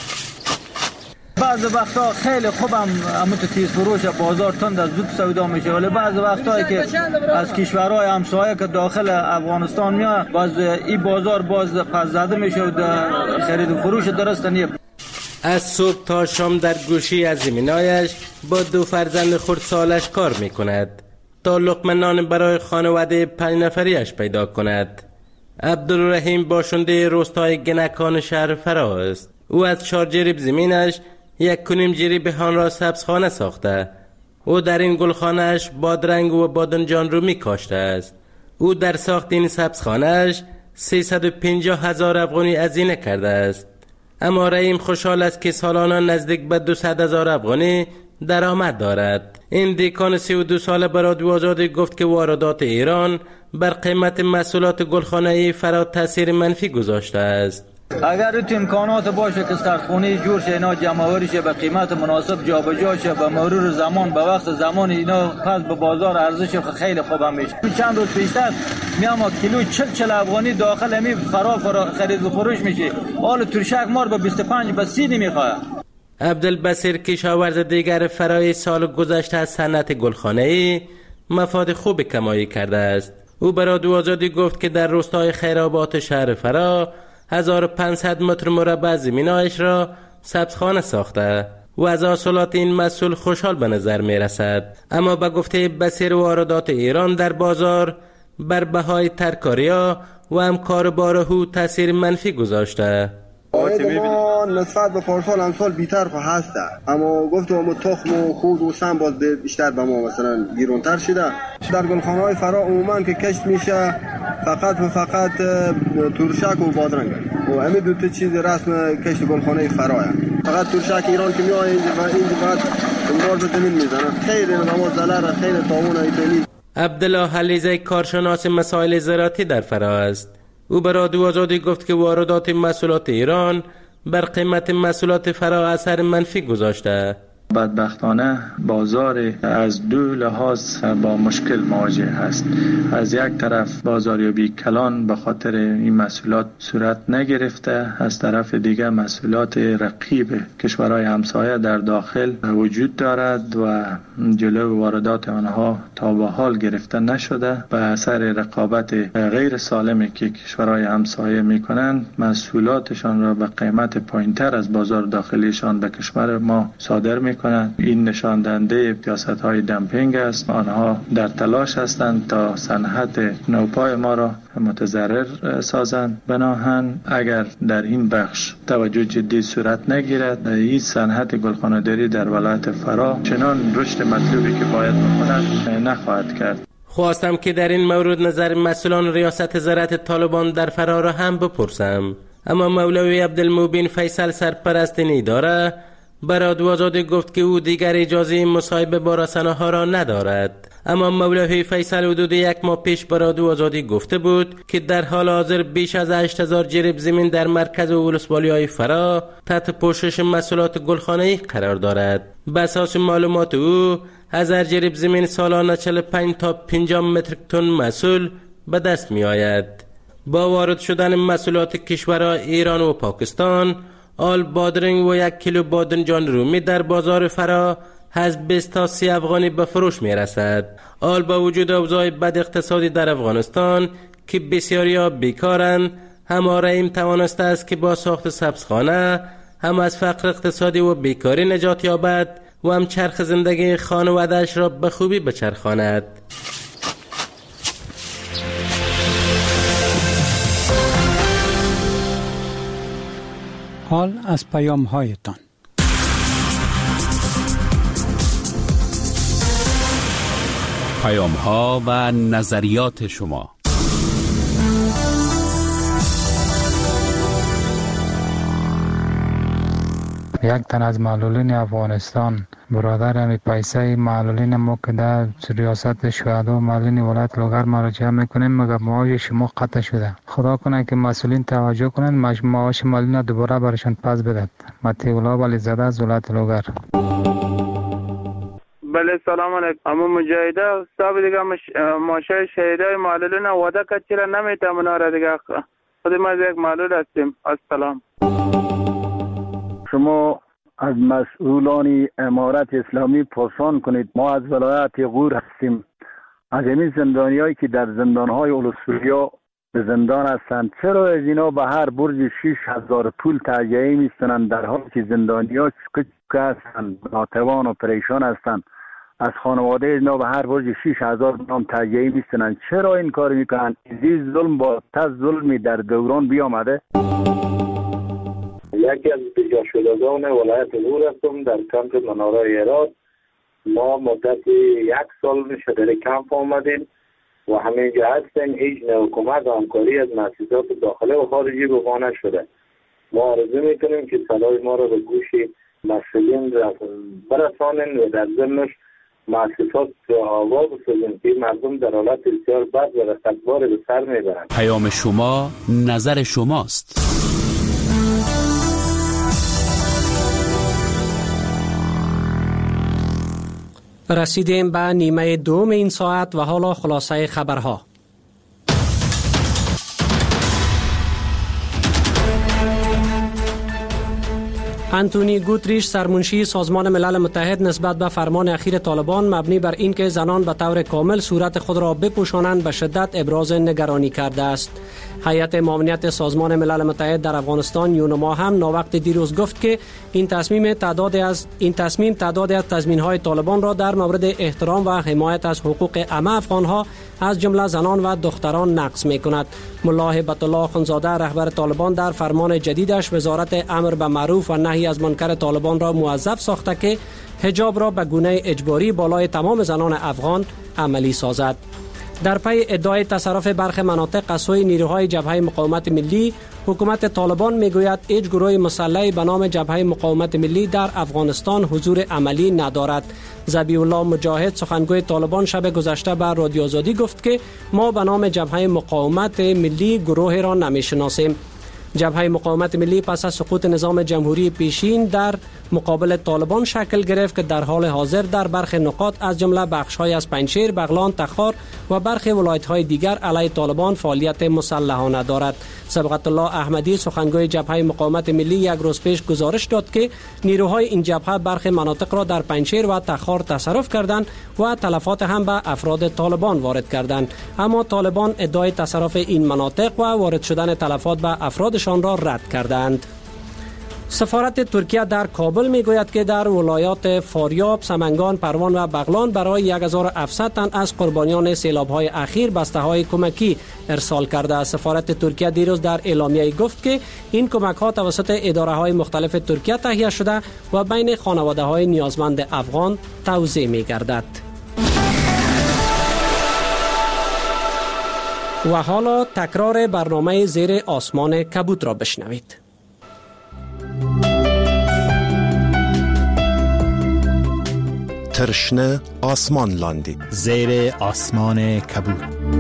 [SPEAKER 19] بعض وقتا خیلی خوبم اموت تیز فروش بازار تند از زود سودا میشه، ولی بعض وقتایی که از کشورهای همسایه که داخل افغانستان میاد باز این بازار باز پس زده میشه و خرید و فروش درست نیست.
[SPEAKER 20] از صبح تا شام در گوشی از زمینایش با دو فرزند خردسالش کار میکند تا لقمه نان برای خانواده پنج نفریش پیدا کند. عبدالرحیم باشنده روستای گنکان شهر فرا است. او از چهار جریب زمینش یک کنیم جریب آن را سبزخانه ساخته. او در این گلخانهش بادرنگ و بادنجان رو می کاشته است. او در ساخت این سبزخانهش سیصد و پنجاه هزار افغانی هزینه کرده است. اما رحیم خوشحال است که سالانه نزدیک به دویست هزار افغانی درآمد دارد. این دیکان سی و دو ساله به رادیو آزادی گفت که واردات ایران بر قیمت محصولات گلخانه‌ای فرا تاثیر منفی گذاشته است.
[SPEAKER 19] اگر تو امکانات باشه که سردخونه جور شه، اینا جمع‌آوری شه، به قیمت مناسب جابجا شه، به مرور زمان به وقت زمان اینا پس به بازار ارزش خیلی خوب میشه. چند روز پیشتر میام کیلو چهل چهل افغانی داخل می فرا فرا خرید و فروش میشه. حال ترشک مار به بیست و پنج به سی میخواد.
[SPEAKER 20] عبدالبصیر کشاورز دیگر فرای سال گذشته از صنعت گلخانه‌ای مفاد خوب کمایی کرده است. او به رادیو آزادی گفت که در روستای خیرآباد شهر فرا هزار و پانصد متر مربع زمینایش را سبزخانه ساخته و از حاصلات این محصول خوشحال به نظر می رسد. اما به گفته بصیر واردات ایران در بازار بر بهای ترکاریا و هم کاربار هو تاثیر منفی گذاشته.
[SPEAKER 18] ما نسبت به پارسال امسال بیتر خو هسته، اما گفتم تخم و خود و سم باز بیشتر به ما مثلا گیرونتر شده. در گلخانه های فرا عموما که کشت میشه فقط و فقط ترشک و بادرنگ و همین دو تا چیز رسم کشت گلخانه فرا. فقط ترشک ایران که میاد اینجا و اینجا فقط امرار به زمین میزنه. خیلی نماز ضرر خیلی تاوان ایتونی.
[SPEAKER 20] عبدالله حلیزه کارشناس مسائل زراعتی در فرا است. او به رادیو آزادی گفت که واردات محصولات ایران بر قیمت محصولات فرا اثر منفی گذاشته.
[SPEAKER 21] بدبختانه بازار از دو لحاظ با مشکل مواجه است. از یک طرف بازاریابی کلان به خاطر این محصولات صورت نگرفته، از طرف دیگر محصولات رقیب کشورهای همسایه در داخل وجود دارد و جلو واردات آنها تا به حال گرفته نشده. به اثر رقابت غیر سالمی که کشورهای همسایه میکنند محصولاتشان را به قیمت پایینتر از بازار داخلیشان به کشور ما صادر می کنند. این نشان دهنده سیاست‌های دمپینگ است. آنها در تلاش هستند تا صنعت نوپای ما را متضرر سازند. بناهن اگر در این بخش توجه جدی صورت نگیرد، این صنعت گلخانه‌داری در ولایت فرا چنان رشد مطلوبی که باید بکند نخواهد کرد.
[SPEAKER 20] خواستم که در این مورد نظر مسئولان ریاست زراعت طالبان در فرا را هم بپرسم، اما مولوی عبدالمبین فیصل سرپرست این اداره به رادیو آزادی گفت که او دیگر اجازه مصاحبه با رسانه‌ها را ندارد. اما مولوی فیصل حدود یک ماه پیش به رادیو آزادی گفته بود که در حال حاضر بیش از هشت هزار جریب زمین در مرکز و ولسوالی‌های فرا تحت پوشش محصولات گلخانه‌ای قرار دارد. به اساس معلومات او هزار جریب زمین سالانه چهل و پنج تا پنجاه متر تن محصول به دست می آید. با وارد شدن محصولات کشورهای ایران و پاکستان، آل بادرنگ و یک کیلو بادنجان رومی در بازار فرا از بیست تا سی افغانی به فروش می رسد. آل با وجود اوضاع بد اقتصادی در افغانستان که بسیاری ها بیکارند، هم رحیم توانسته است که با ساخت سبزخانه هم از فقر اقتصادی و بیکاری نجات یابد و هم چرخ زندگی خانواده‌اش را به خوبی بچرخاند.
[SPEAKER 16] حال از پیام هایتان.
[SPEAKER 22] پیام ها و نظریات شما.
[SPEAKER 23] یک تن از معلولین افغانستان برادر همی پیسه معلولین ما که در ریاست شهدا و معلولین ولایت لوگر مراجعه میکنیم مگر معاش شما قطع شده. خدا کنه که مسئولین توجه کنند معاش معلولین دوباره برشان پس بدهد. متی اولا ولی زده از ولایت لوگر.
[SPEAKER 17] بله سلام علیکم. اما مجاهده استاد دیگه مش... ماشه شهیدای معلولین وعده که چرا نمیتونه مناره دیگه خود ما یک معلول هستیم. السلام.
[SPEAKER 4] شما از مسئولان امارت اسلامی پرسان کنید. ما از ولایت غور هستیم، از این زندانیایی که در زندانهای اولوسوریا به زندان هستند، چرا از اینا به هر برج شش هزار پول تهیه میستنند در حالی که زندانی‌ها که هستند ناتوان و پریشان هستند؟ از خانواده اینا به هر برج شش هزار نام تهیه میستنند. چرا این کار میکنند؟ این ظلم با تز ظلمی در دوران بیامده.
[SPEAKER 5] یکی از پیجا شدگان ولایت غور هستم در کمپ مناره هرات. ما مدت یک سال میشه در کمپ آمدیم و همینجا هستیم. هیچ نوع کمک و همکاری از مؤسسات داخلی و خارجی به ما نشده. ما آرزو میکنیم که صدای ما را به گوش مسئولین برسانیم و در ضمنش مؤسسات آوا بسازیم که مردم در حالت بسیار بد و رسدبار به سر میبرند.
[SPEAKER 22] پیام شما نظر شماست.
[SPEAKER 1] رسیدیم به نیمه دوم این ساعت و حالا خلاصه خبرها. انتونی گوتریش سرمنشی سازمان ملل متحد نسبت به فرمان اخیر طالبان مبنی بر اینکه زنان به طور کامل صورت خود را بپوشانند به شدت ابراز نگرانی کرده است. هیئت معاونت سازمان ملل متحد در افغانستان یونما هم ناوقت دیروز گفت که این تصمیم تعداد از این تصمیم تعداد از تضمین‌های طالبان را در مورد احترام و حمایت از حقوق عامه افغان‌ها از جمله زنان و دختران نقض می‌کند. ملا هیبت الله خانزاده رهبر طالبان در فرمان جدیدش وزارت امر به معروف و نهی از منکر طالبان را موظف ساخته که حجاب را به گونه اجباری بالای تمام زنان افغان عملی سازد. در پی ادعای تصرف برخی مناطق از سوی نیروهای جبهه مقاومت ملی، حکومت طالبان میگوید هیچ گروه مسلحی به نام جبهه مقاومت ملی در افغانستان حضور عملی ندارد. ذبیح الله مجاهد سخنگوی طالبان شب گذشته به رادیو آزادی گفت که ما به نام جبهه مقاومت ملی گروهی را نمیشناسیم. جبهه مقاومت ملی پس از سقوط نظام جمهوری پیشین در مقابل طالبان شکل گرفت که در حال حاضر در برخی نقاط از جمله بخش‌های از پنجشیر، بغلان، تخار و برخی ولایت‌های دیگر علیه طالبان فعالیت مسلحانه دارد. صبغت الله احمدی سخنگوی جبهه مقاومت ملی یک روز پیش گزارش داد که نیروهای این جبهه برخی مناطق را در پنجشیر و تخار تصرف کردند و تلفات هم به افراد طالبان وارد کردند، اما طالبان ادعای تصرف این مناطق و وارد شدن تلفات به افرادشان را رد کردند. سفارت ترکیه در کابل میگوید که در ولایات فاریاب، سمنگان، پروان و بغلان برای یک هزار و هفتصد تن از قربانیان سیلاب‌های اخیر بسته‌های کمکی ارسال کرده است. سفارت ترکیه دیروز در اعلامیه گفت که این کمک‌ها توسط اداره‌های مختلف ترکیه تهیه شده و بین خانواده‌های نیازمند افغان توزیع می‌گردد. و حالا تکرار برنامه زیر آسمان کبود را بشنوید.
[SPEAKER 9] ترشنه آسمان لاندی
[SPEAKER 24] زیر آسمان کبود.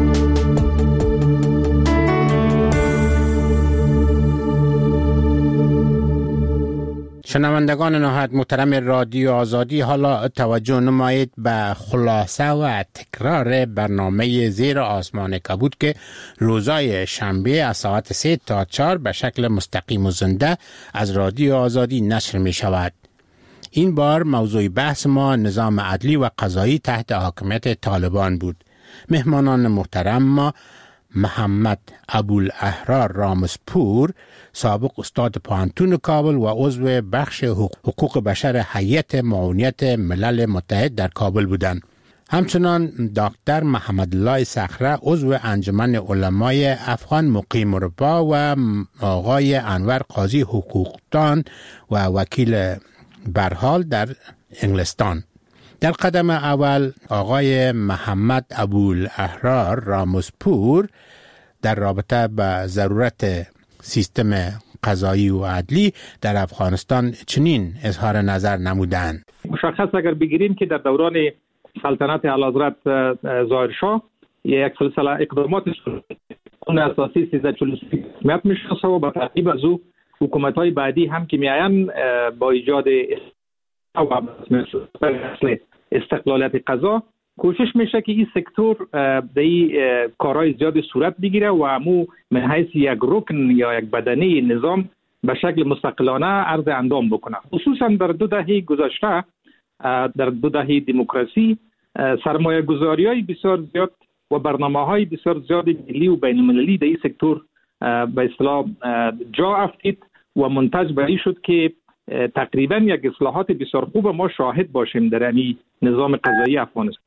[SPEAKER 6] شنوندگان نهایت محترم رادیو آزادی، حالا توجه نمایید به خلاصه و تکرار برنامه زیر آسمان کبود که روزای شنبه از ساعت سه تا چهار به شکل مستقیم و زنده از رادیو آزادی نشر می شود. این بار موضوع بحث ما نظام عدلی و قضایی تحت حاکمیت طالبان بود. مهمانان محترم ما محمد ابوالاحرار رامزپور، سابق استاد پوهنتون کابل و عضو بخش حقوق بشر هیئت معاونت ملل متحد در کابل بودند. همچنان دکتر محمد الله صخره، عضو انجمن علمای افغان مقیم اروپا و آقای انور قاضی حقوقدان و وکیل برحال در انگلستان. در قدم اول آقای محمد ابوالاحرار رامزپور در رابطه با ضرورت سیستم قضایی و عدلی در افغانستان چنین اظهار نظر نمودند.
[SPEAKER 25] مشخص اگر بگیریم که در دوران سلطنت اعلیحضرت ظاهرشاه یک سلسله اقدامات اون اساسی سیزده چهل و سه حکومت میشناسه و با ترتیب از او حکومت‌های بعدی هم که میاین با ایجاد استقلالیت قضا کوشش میشه که این سکتور در این کارهای زیاد صورت بگیره و همو من حیث یک رکن یا یک بدنه نظام به شکل مستقلانه عرض اندام بکنه. خصوصا در دو دهه گذشته در دو دهه دموکراسی سرمایه گذاری های بسیار زیاد و برنامه های بسیار زیاد ملی و بین المللی در این سکتور به اصطلاح جا افتید و منتج به این شد که تقریبا یک اصلاحات بسیار خوب ما شاهد باشیم در این نظام قضایی افغانستان.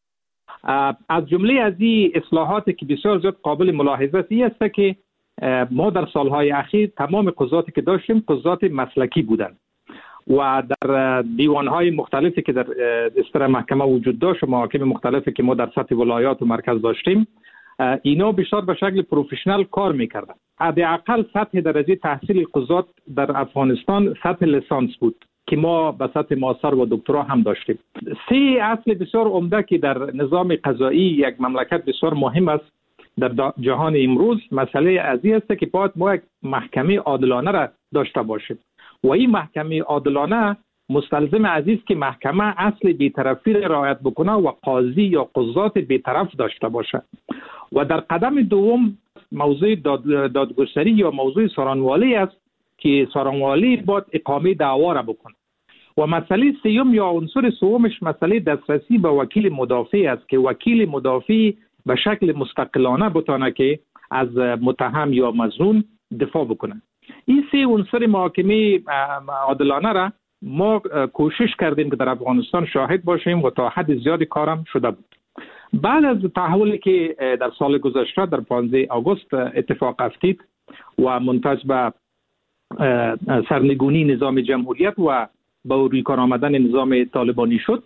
[SPEAKER 25] از جمله از این اصلاحاتی که بسیار زیاد قابل ملاحظه است که ما در سالهای اخیر تمام قضاتی که داشتیم قضات مسلکی بودند و در دیوانهای مختلفی که در استر محکمه وجود داشت و محاکم مختلفی که ما در سطح ولایات و مرکز داشتیم اینا بیشتر به شکل پروفشنال کار میکردن. حداقل سطح درجه تحصیل قضات در افغانستان سطح لیسانس بود که ما به سطح ماستر و دکترا هم داشتیم. سه اصل بسیار عمده که در نظام قضایی یک مملکت بسیار مهم است در جهان امروز مسئله ازی است که باید ما یک محکمه عادلانه را داشته باشیم و این محکمه عادلانه مستلزم عزیز که محکمه اصل بی‌طرفی را رعایت بکنه و قاضی یا قضات بی‌طرف داشته باشه. و در قدم دوم موضوع داد دادگستری یا موضوع سارانوالی است که سارانوالی باید اقامه دعوا را بکنه. و مسئله سیوم یا عنصر سومش مسئله دسترسی به وکیل مدافع است که وکیل مدافع به شکل مستقلانه بتونه که از متهم یا مظنون دفاع بکنه. این سه عنصر محاکمه عادلانه را ما کوشش کردیم که در افغانستان شاهد باشیم و تا حد زیادی کارم شده بود. بعد از تحولی که در سال گذشته در پانزده آگوست اتفاق افتید و منتج به سرنگونی نظام جمهوریت و به روی کار آمدن نظام طالبانی شد،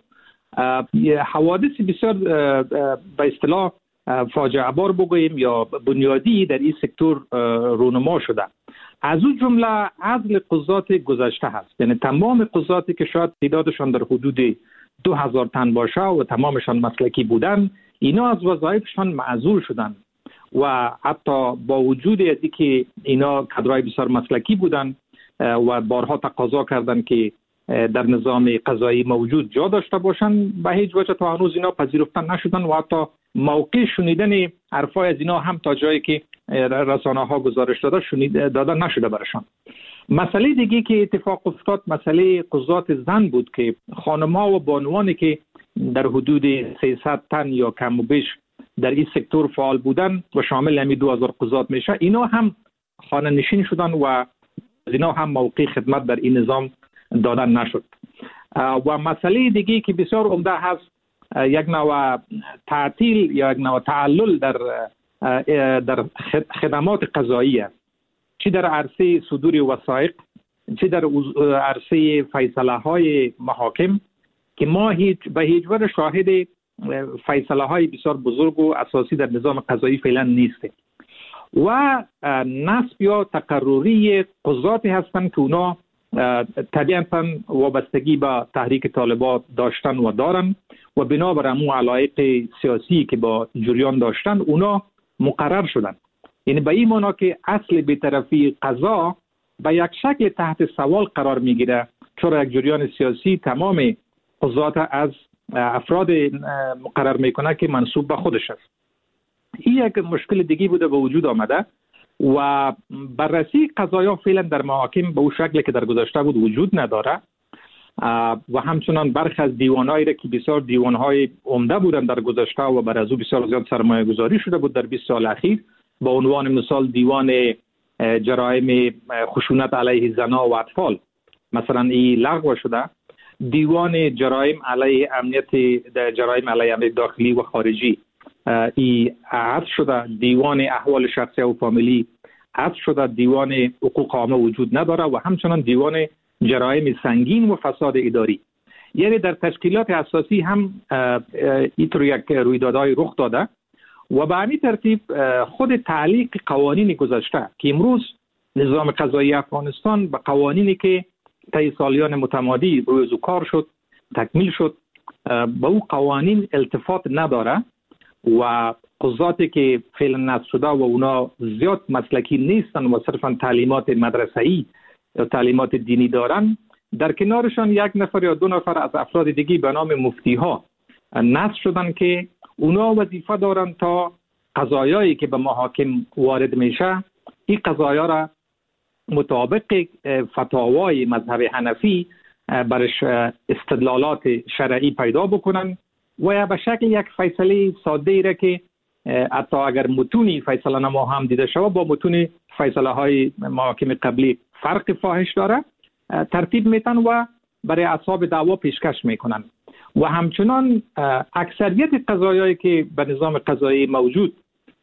[SPEAKER 25] حوادث بسیار به اصطلاح فاجعه بار بگوییم یا بنیادی در این سکتور رونما شده. از اون جمله عزل قضات گذشته هست، یعنی تمام قضاتی که شاید تعدادشان در حدود دو هزار تن باشه و تمامشان مسلکی بودن اینا از وظایفشان معزول شدن و حتی با وجود ازی که اینا کادرای بسیار مسلکی بودن و بارها تقاضا کردن که در نظام قضایی موجود جا داشته باشن به هیچ وجه تا هنوز اینا پذیرفته نشدن و حتی موقع شنیدن حرفای از اینا هم تا جایی که رسانه ها گزارش داده شنیده داده نشده برشان. مسئله دیگه که اتفاق افتاد مسئله قضات زن بود که خانم‌ها و بانوانی که در حدود سیصد تن یا کم و بیش در این سکتور فعال بودن و شامل همی دو هزار قضات میشه اینا هم خانه نشین شدن و اینا هم موقع خدمت در این نظام دادن نشد. و مسئله دیگه که بسیار عمده هست یک نوع تعطیل یا یک نوع تعلل در در خدمات قضایی است، چی در عرصه صدور وثایق چی در عرصه فیصله های محاکم که ما هیچ به هیچ وجه شاهد فیصله های بسیار بزرگ و اساسی در نظام قضایی فعلا نیستیم و نصب یا تقرری قضاتی هستند که اونا طبیعتاً وابستگی به تحریک طالبان داشتن و دارن و بنابر امو علایق سیاسی که با جریان داشتن اونا مقرر شدن. یعنی به این معنا که اصل بی‌طرفی قضا به یک شکل تحت سوال قرار میگیره چون یک جریان سیاسی تمام قضات از افراد مقرر میکنه که منسوب به خودش است. این یک مشکل دیگه بوده به وجود آمده و بررسی قضایا فعلا در محاکم به اون شکلی که در گذشته بود وجود نداره و همچنان برخی از دیوانهایی را که بسیار دیوانهای عمده بودن در گذشته و بر از او بسیار زیاد سرمایه گذاری شده بود در بیست سال اخیر، به عنوان مثال دیوان جرایم خشونت علیه زنان و اطفال مثلا این لغو شده، دیوان جرایم علیه امنیت جرایم علیه امنیت داخلی و خارجی ای حذف شده، دیوان احوال شخصی و فامیلی حذف شده، دیوان حقوق عامه وجود نداره و همچنان دیوان جرایم سنگین و فساد اداری. یعنی در تشکیلات اساسی هم اینطور یک رویدادهای رخ داده و به همین ترتیب خود تعلیق قوانین گذشته که امروز نظام قضایی افغانستان به قوانینی که طی سالیان متمادی روی کار شد تکمیل شد به او قوانین التفات نداره و قضاتی که فعلا نصب شده و اونا زیاد مسلکی نیستن و صرفا تعلیمات مدرسه‌ای یا تعلیمات دینی دارن در کنارشان یک نفر یا دو نفر از افراد دیگی به نام مفتی ها نصب شدن که اونا وظیفه دارن تا قضایایی که به محاکم وارد میشه این قضایا را مطابق فتاوای مذهب حنفی برش استدلالات شرعی پیدا بکنن و یا به شکل یک فیصله ساده ای را که حتی اگر متونی فیصله نما هم دیده شود با متونی فیصله های محاکم قبلی فرق فاحش داره ترتیب میتن و برای اصحاب دعوا پیشکش میکنن و همچنان اکثریت قضایایی که به نظام قضایی موجود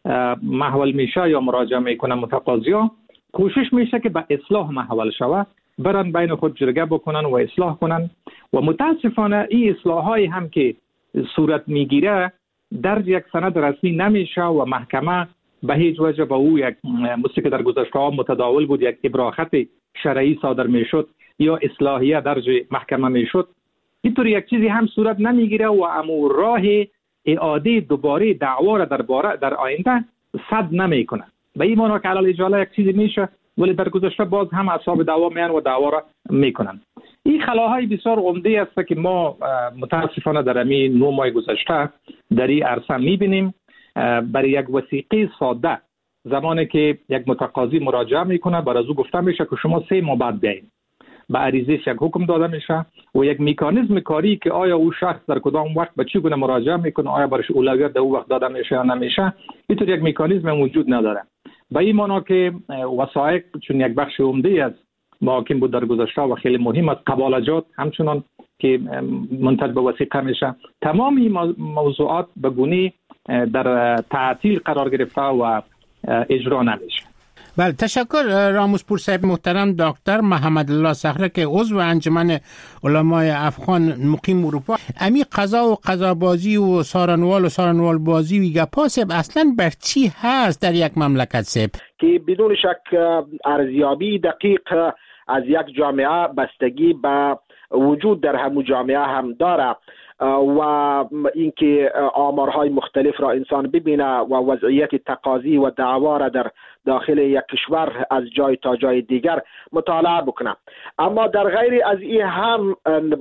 [SPEAKER 25] محول میشه یا مراجعه میکنن متقاضیا کوشش میشه که به اصلاح محول شود برن بین خود جرگه بکنن و اصلاح کنن و متاسفانه این اصلاح های هم که صورت میگیره در یک سند رسمی نمیشه و محکمه به هیچ وجه به او یک مثل که در گذشته ها متداول بود یک ابراخت شرعی صادر میشد یا اصلاحیه درج محکمه میشد اینطور یک چیزی هم صورت نمیگیره و امو راه اعاده دوباره دعوا را در باره در آینده صد نمیکنه به این معنی که علل اجاله یک چیزی میشه ولی در گذشته باز هم اصحاب دعوا میان و دعوا را میکنن. این خلاهای بسیار عمده است که ما متاسفانه در همین نو ماه گذشته در این عرصه میبینیم. برای یک وثیقه ساده زمانی که یک متقاضی مراجعه میکنه بر از او گفته میشه که شما سه ماه بعد بیاین، به عریضه‌اش یک حکم داده میشه و یک مکانیزم کاری که آیا او شخص در کدام وقت به چه گونه مراجعه میکنه، آیا برش اولویت در او وقت داده میشه یا نمیشه، اینطور یک مکانیزم وجود نداره. به این معنی که وثایق چون یک بخش عمده از محاکم بود در گذشته و خیلی مهم است، قبالجات همچنان که منتج به وثیقه میشه، تمام این موضوعات به گونه در تعطیل قرار گرفته و اجرا نمیشه.
[SPEAKER 6] بله، تشکر راموزپور صاحب محترم. دکتر محمد الله صخره که عضو انجمن علمای افغان مقیم اروپا، امی قضا و قضا بازی و سارنوال و سارنوال بازی و گپا صاحب اصلا بر چی هست در یک مملکت صاحب؟
[SPEAKER 2] که بدون شک ارزیابی دقیق از یک جامعه بستگی به وجود در همون جامعه هم داره و اینکه آمارهای مختلف را انسان ببینه و وضعیت تقاضی و دعوا را در داخل یک کشور از جای تا جای دیگر مطالعه بکنه. اما در غیر از این هم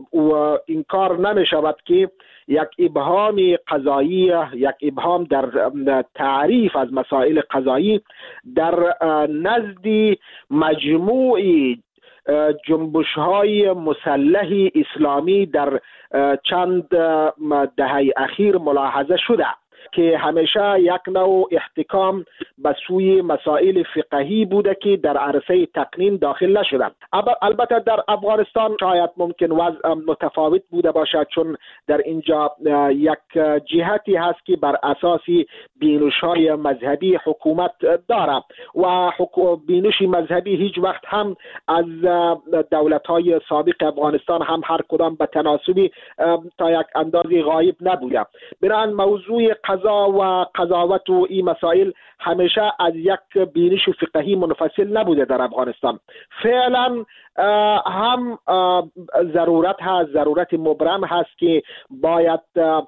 [SPEAKER 2] این کار نمی شود که یک ابهام قضایی، یک ابهام در تعریف از مسائل قضایی در نزد مجموعی جنبش های مسلح اسلامی در چند دهه اخیر ملاحظه شده که همیشه یک نوع احتکام به سوی مسائل فقهی بوده که در عرصه تقنین داخل نشده. البته در افغانستان شاید ممکن وضع متفاوت بوده باشد، چون در اینجا یک جهتی هست که بر اساس بینش‌های مذهبی حکومت داره و بینش مذهبی هیچ وقت هم از دولت‌های سابق افغانستان هم هر کدام به تناسبی تا یک اندازی غایب نبوده. بنابراین موضوع قضا و قضاوت و این مسائل همیشه از یک بینش فقهی منفصل نبوده در افغانستان. فعلا هم ضرورت هست، ضرورت مبرم هست که باید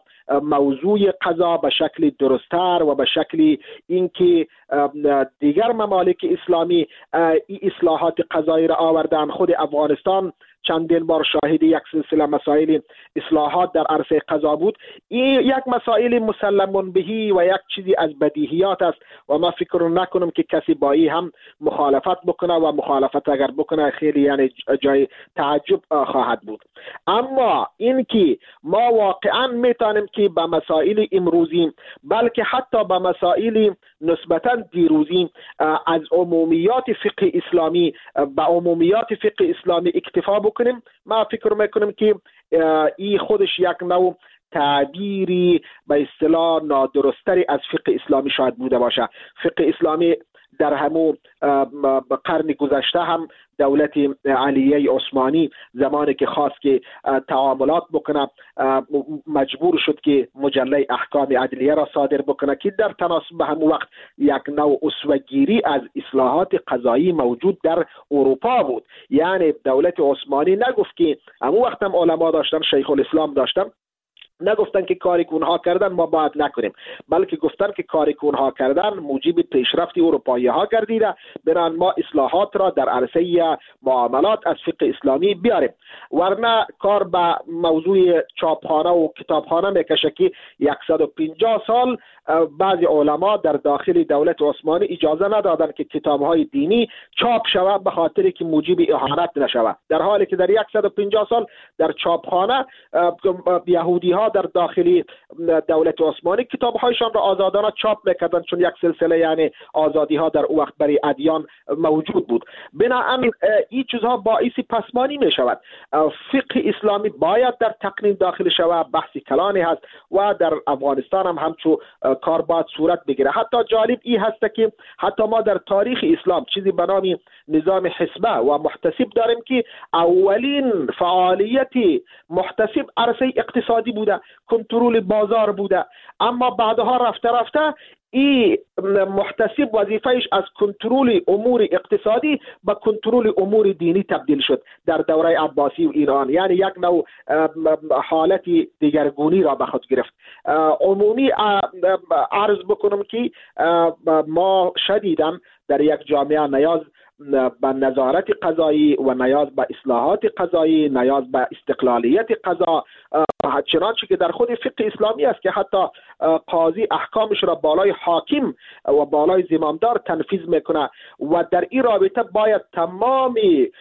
[SPEAKER 2] موضوع قضا به شکل درست‌تر و به شکل اینکه دیگر ممالک اسلامی این اصلاحات قضایی را آوردن، خود افغانستان چندین بار شاهد یک سلسله مسائل اصلاحات در عرصه قضا بود. این یک مسائل مسلم بهی و یک چیزی از بدیهیات است و ما فکر نکنم که کسی با این هم مخالفت بکنه و مخالفت اگر بکنه خیلی یعنی جای تعجب خواهد بود. اما این که ما واقعا میتونیم که به مسائل امروزی بلکه حتی به مسائل نسبتا دیروزی از عمومیات فقه اسلامی به عمومیات فقه اسلامی اکتفا بکنیم، ما فکر میکنم که این خودش یک نوع تعبیری به اصطلاح نادرستری از فقه اسلامی شاید بوده باشه. فقه اسلامی در همون قرن گذشته هم دولت علیه عثمانی زمانی که خواست که تعاملات بکنه مجبور شد که مجله احکام عدلیه را صادر بکنه که در تناسب به همون وقت یک نوع اسوه‌گیری از اصلاحات قضایی موجود در اروپا بود. یعنی دولت عثمانی نگفت که همون وقت هم علما داشتن، شیخ الاسلام داشتن، نگفتن که کاری که اونها کردن ما باید نکنیم، بلکه گفتن که کاری که اونها کردن موجب پیشرفت اروپایی ها گردیده، بران ما اصلاحات را در عرصه معاملات از فقه اسلامی بیاریم، ورنه کار به موضوع چاپخانه و کتابخانه میکشه که صد و پنجاه سال بعضی علما در داخل دولت عثمانی اجازه ندادن که کتابهای دینی چاپ شود به خاطر که موجب اهانت نشود، در حالی که در صد و پنجاه سال در چاپخانه یهودی ها در داخل دولت عثمانی کتابهایشان را آزادانه چاپ میکردن، چون یک سلسله یعنی آزادی ها در او وقت برای ادیان موجود بود. بنابراین این چیزها باعث پسمانی می شود. فقه اسلامی باید در تقنین داخل شود، بحثی کلانی هست و در افغانستان هم همچو کار باید صورت بگیره. حتی جالب این هست که حتی ما در تاریخ اسلام چیزی به نام نظام حسبه و محتسب داریم که اولین فعالیت محتسب عرصه اقتصادی بوده، کنترل بازار بوده، اما بعدها رفته رفته این محتسب وظیفهش از کنترل امور اقتصادی به کنترل امور دینی تبدیل شد در دوره عباسی و ایران، یعنی یک نوع حالت دیگرگونی را به خود گرفت. عمومی عرض بکنم که ما شدیداً در یک جامعه نیاز به نظارت قضایی و نیاز به اصلاحات قضایی، نیاز به استقلالیت قضا، چنانچه که در خود فقه اسلامی است که حتی قاضی احکامش را بالای حاکم و بالای زمامدار تنفیذ میکنه و در این رابطه باید تمام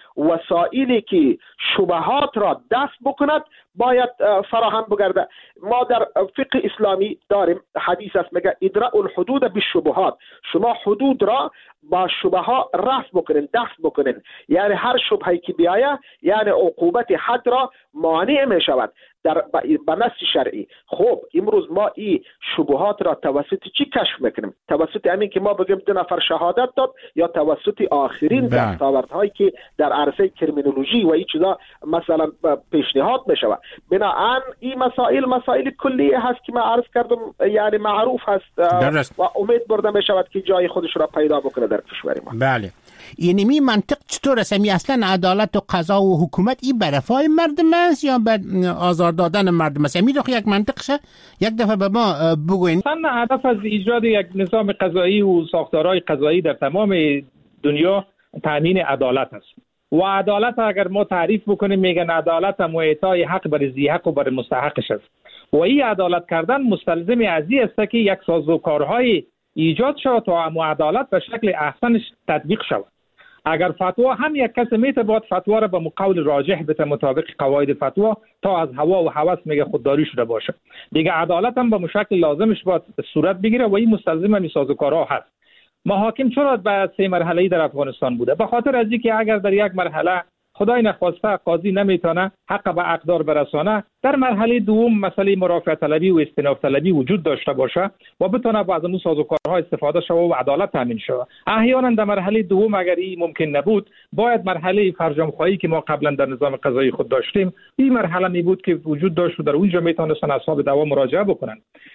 [SPEAKER 2] وسایلی که شبهات را دست بکند باید فراهم بگرده. ما در فقه اسلامی داریم حدیث است میگه ادراء الحدود بالشبهات، شما حدود را با شبه ها رفع بکنین، دست بکنین، یعنی هر شبهی که بیایه یعنی عقوبت حد را مانع می شود در به نص شرعی. خب امروز ما این شبهات را توسط چی کشف میکنیم؟ توسط همین که ما بگیم دو نفر شهادت داد، یا توسط آخرین دستاوردهایی که در عرصه کرمینولوژی و این چیزا مثلا پیشنهاد میشود. بنابراین این مسائل مسائل کلیه هست که ما عرض کردم، یعنی معروف هست درست. و امید برده میشود که جای خودش را پیدا بکنه در کشور ما.
[SPEAKER 6] بله، یعنی می منطق چطور است؟ می اصلا عدالت و قضا و حکومت این برفای مردم است یا به آزار دادن مردم است؟ می دخل یک منطق شه یک دفعه به ما بگوین.
[SPEAKER 25] اصلا هدف از ایجاد یک نظام قضایی و ساختارهای قضایی در تمام دنیا تامین عدالت است. و عدالت اگر ما تعریف بکنیم میگن عدالت هم اعطای حق بر ذی حق و بر مستحقش است. و این عدالت کردن مستلزم از این است که یک سازوکارهای ایجاد شود تا هم عدالت به شکل احسنش تطبیق شود. اگر فتوا هم یک کس میتواند فتوا را به قول راجح به مطابق قواعد فتوا تا از هوا و هوس میگه خودداری شده باشه، دیگه عدالت هم به مشکل لازمش باید صورت بگیره و این مستلزم همین سازوکارها هست. محاکم چرا به سه مرحله در افغانستان بوده؟ به خاطر از اینکه اگر در یک مرحله خدای نخواسته قاضی نمیتونه حق به اقدار برسانه، در مرحله دوم مسئله مرافعه طلبی و استئناف طلبی وجود داشته باشه و بتونه از اون سازوکارها استفاده شود و عدالت تامین شود. احیانا در مرحله دوم اگر این ممکن نبود، باید مرحله فرجام خواهی که ما قبلا در نظام قضایی خود داشتیم، این مرحله می بود که وجود داشت و در اونجا میتونستن اصحاب دعوا مراجعه بکنن.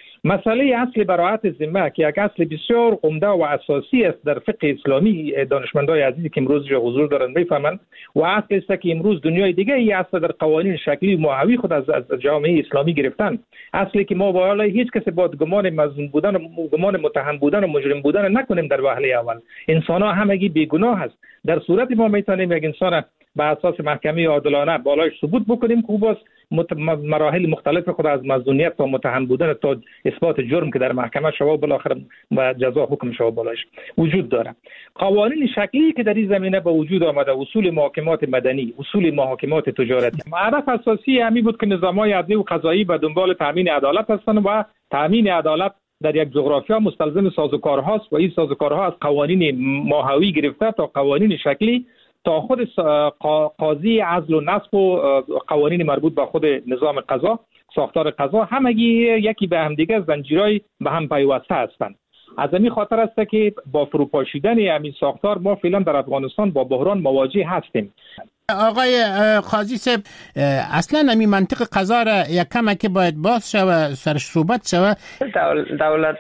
[SPEAKER 25] مسئله اصل براءت ذمه که یک اصل بسیار عمده و اساسی است در فقه اسلامی، دانشمندای عزیزی که امروز حضور دارند میفهمند و اصل است که امروز دنیای دیگه این اصل در قوانین شکلی ماهوی خود از از جامعه اسلامی گرفتن. اصلی که ما بالای هیچ کسی با گمان مظنون بودن و گمان متهم بودن و مجرم بودن نکنیم. در وهله اول انسان ها همگی بیگناه است. در صورت ما میتونیم یک انسان به اساس محکمه عادلانه بالایش ثبوت بکنیم که باز مراحل مختلف خود از مظنونیت تا متهم بودن تا اثبات جرم که در محکمه شوا بالاخره و جزا حکم شوا بالایش وجود داره. قوانین شکلی که در این زمینه به وجود آمده، اصول محاکمات مدنی، اصول محاکمات تجارتی، هدف اساسی همین بود که نظام‌های عدلی و قضایی به دنبال تامین عدالت هستند و تامین عدالت در یک جغرافیا مستلزم سازوکارهاست و این سازوکارها از قوانین ماهوی گرفته تا قوانین شکلی تا خود قاضی عزل و نصب و قوانین مربوط به خود نظام قضا، ساختار قضا، همگی یکی به هم دیگه زنجیرهای به هم پیوسته هستند. از همین خاطر است که با فروپاشیدن همین ساختار ما فعلا در افغانستان با بحران مواجه هستیم.
[SPEAKER 6] آقای قاضی صاحب، اصلا همین منطق قضا را یک کم که باید باز شود، سرش صحبت شود.
[SPEAKER 8] دولت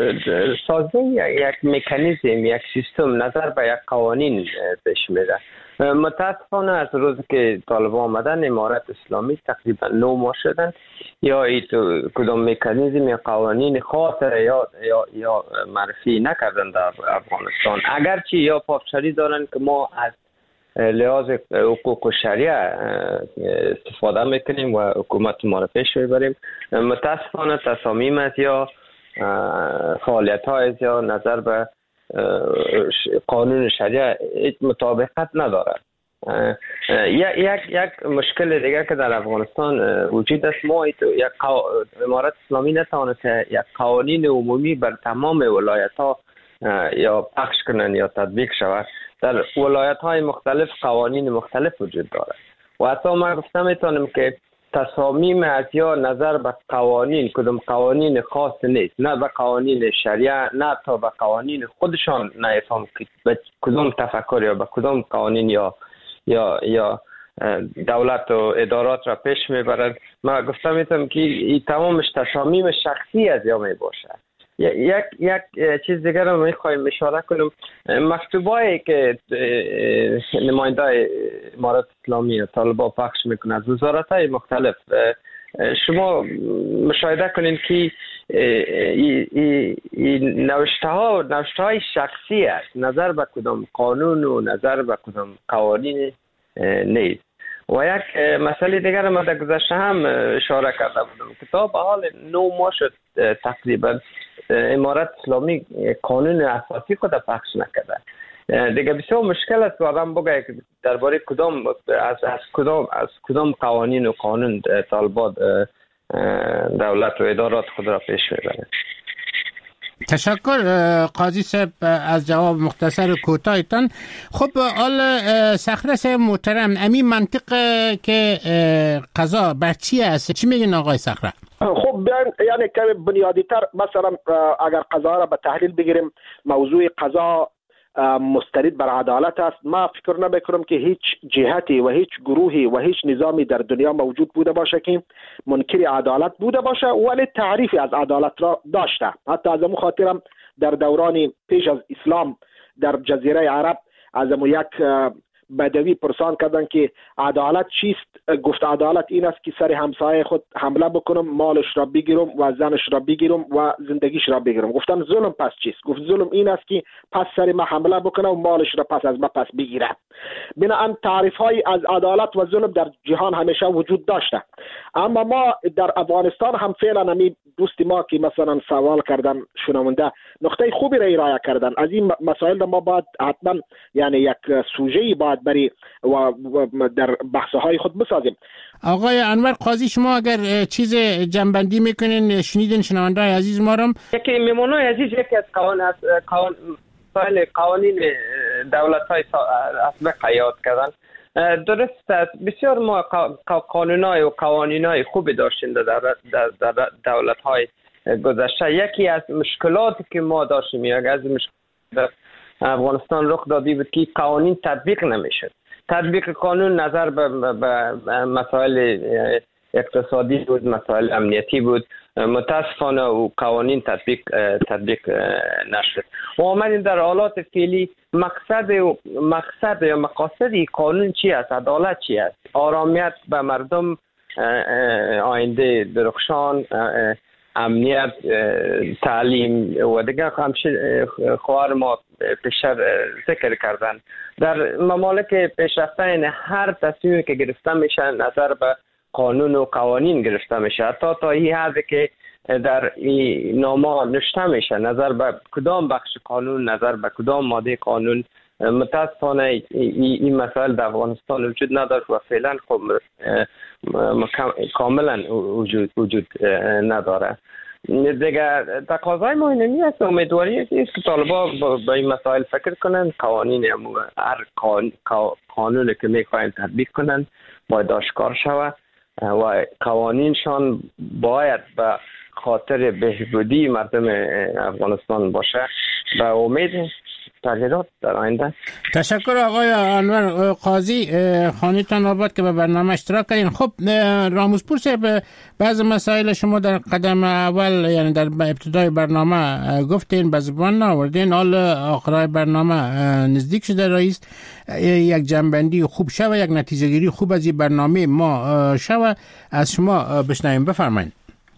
[SPEAKER 8] سازی یک مکانیزم، یک سیستم نظر به یک قوانین پیش میده. متاسفانه از روز که طالبان آمدن امارت اسلامی تقریبا نو ماه شدن، یا ای تو کدام مکانیزم یا قوانین خاص یا یا یا معرفی نکردن در افغانستان. اگرچه یا پافشاری دارن که ما از لحاظ حقوق و شریعه استفاده میکنیم و حکومت ما را پیش میبریم، متاسفانه تصامیم از یا فعالیت های یا نظر به قانون شریعه مطابقت ندارد. یک یک مشکل دیگه که در افغانستان وجود است، ما یک امارت اسلامی نتوانست یک قوانین عمومی بر تمام ولایت ها یا پخش کنن یا تطبیق شود. در ولایت های مختلف قوانین مختلف وجود دارد و حتی ما گفتم میتونم که تصامیم از یا نظر به قوانین کدام قوانین خاص نیست، نه به قوانین شریعه نه تا به قوانین خودشان نفهم که به کدام تفکر یا به کدام قوانین یا یا یا دولت و ادارات را پیش میبرد. ما گفتم میتونم که این تمامش تصامیم شخصی از یا می باشد. یک یک چیز دیگر رو میخوایم اشاره کنم، مکتوبایی که نماینده امارت اسلامی و طالبان پخش میکنه از وزارت‌های مختلف، شما مشاهده کنین که این نوشته ها نوشته های شخصی است، نظر به کدام قانون و نظر به کدام قوانین نیست. و یک مسئله دیگر ما در گذشته هم اشاره کرده بودم که تا به حال نو ماه شد تقریبا امارت اسلامی قانون اساسی خود پخش نکرده. دیگه بسیار مشکل است آدم بگه که درباره کدام از از کدام از کدام قوانین و قانون طالبان دولت و ادارات خود را پیش میبرند.
[SPEAKER 6] تشکر قاضی صاحب از جواب مختصر کوتاهتان. خب حال صخره صاحب محترم، امی منطق که قضا بر چی است؟ چی میگین آقای صخره؟
[SPEAKER 2] خب یعنی که بنیادی تر مثلا اگر قضا را به تحلیل بگیریم، موضوع قضا مستند بر عدالت است. ما فکر نمیکنم که هیچ جهتی و هیچ گروهی و هیچ نظامی در دنیا موجود بوده باشه که منکر عدالت بوده باشه ولی تعریفی از عدالت را داشته. حتی از امو خاطرم در دوران پیش از اسلام در جزیره عرب از امو یک بدوی پرسان کردن که عدالت چیست؟ گفت عدالت این است که سر همسایه خود حمله بکنم، مالش را بگیرم و زنش را بگیرم و زندگیش را بگیرم. گفتم ظلم پس چیست؟ گفت ظلم این است که پس سر ما حمله بکنه و مالش را پس از ما پس بگیره. بنابراین تعریف های از عدالت و ظلم در جهان همیشه وجود داشته، اما ما در افغانستان هم فعلا همی دوست ما که مثلا سوال کردن شنونده نقطه خوبی را ارائه کردن. از این مسائل ما باید حتما یعنی یک سوژه باید بری و در بحث‌های خود بسازیم.
[SPEAKER 6] آقای انور قاضی، شما اگر چیز جنبندی میکنین شنیدین شنونده عزیز ما رو؟
[SPEAKER 8] یکی میمونای عزیز یکی از قوانین از قوانین قوانین دولت‌های اسبق یاد کردن. درست است، بسیار ما قانون‌های و قوانین‌های خوبی داشتیم در در دولت‌های گذشته. یکی از مشکلاتی که ما داشتیم، یک از مشکلات افغانستان رخ دادی بود که قوانین تطبیق نمیشد. تطبیق قانون نظر به مسائل اقتصادی بود، مسائل امنیتی بود. متاسفانه و قوانین تطبیق تطبیق نشد. و آمدیم در حالات فعلی مقصد و مقصد یا مقاصد قانون چی است؟ عدالت چی است؟ آرامیت به مردم، آینده درخشان، امنیت، تعلیم و دیگر همچنین خواهر ما پیشتر ذکر کردن. در ممالک پیشرفته این هر تصمیمی که گرفته میشه نظر به قانون و قوانین گرفته میشه، حتی تا این حدی که در این نامه نوشته میشه نظر به کدام بخش قانون، نظر به کدام ماده قانون. متاسفانه این مسائل در افغانستان وجود نداره و فعلا خب کاملا وجود وجود نداره. دیگه تقاضای ما اینمی است، امیدواری است که طالبان با این مسائل فکر کنن، قوانین هر قانون که میخواین تطبیق کنن باید آشکار شود و قوانینشان باید به خاطر بهبودی مردم افغانستان باشه. به امید تغییرات در آینده.
[SPEAKER 6] تشکر آقای انور قاضی، خانیتان آباد که به برنامه اشتراک کردین. خب راموزپور صاحب، بعض مسائل شما در قدم اول یعنی در ابتدای برنامه گفتین، به زبان آوردین، حال آخرای برنامه نزدیک شده رئیس یک جنبندی خوب شوه، یک نتیجه گیری خوب از این برنامه ما شوه، از شما بشنویم. بفرمایید.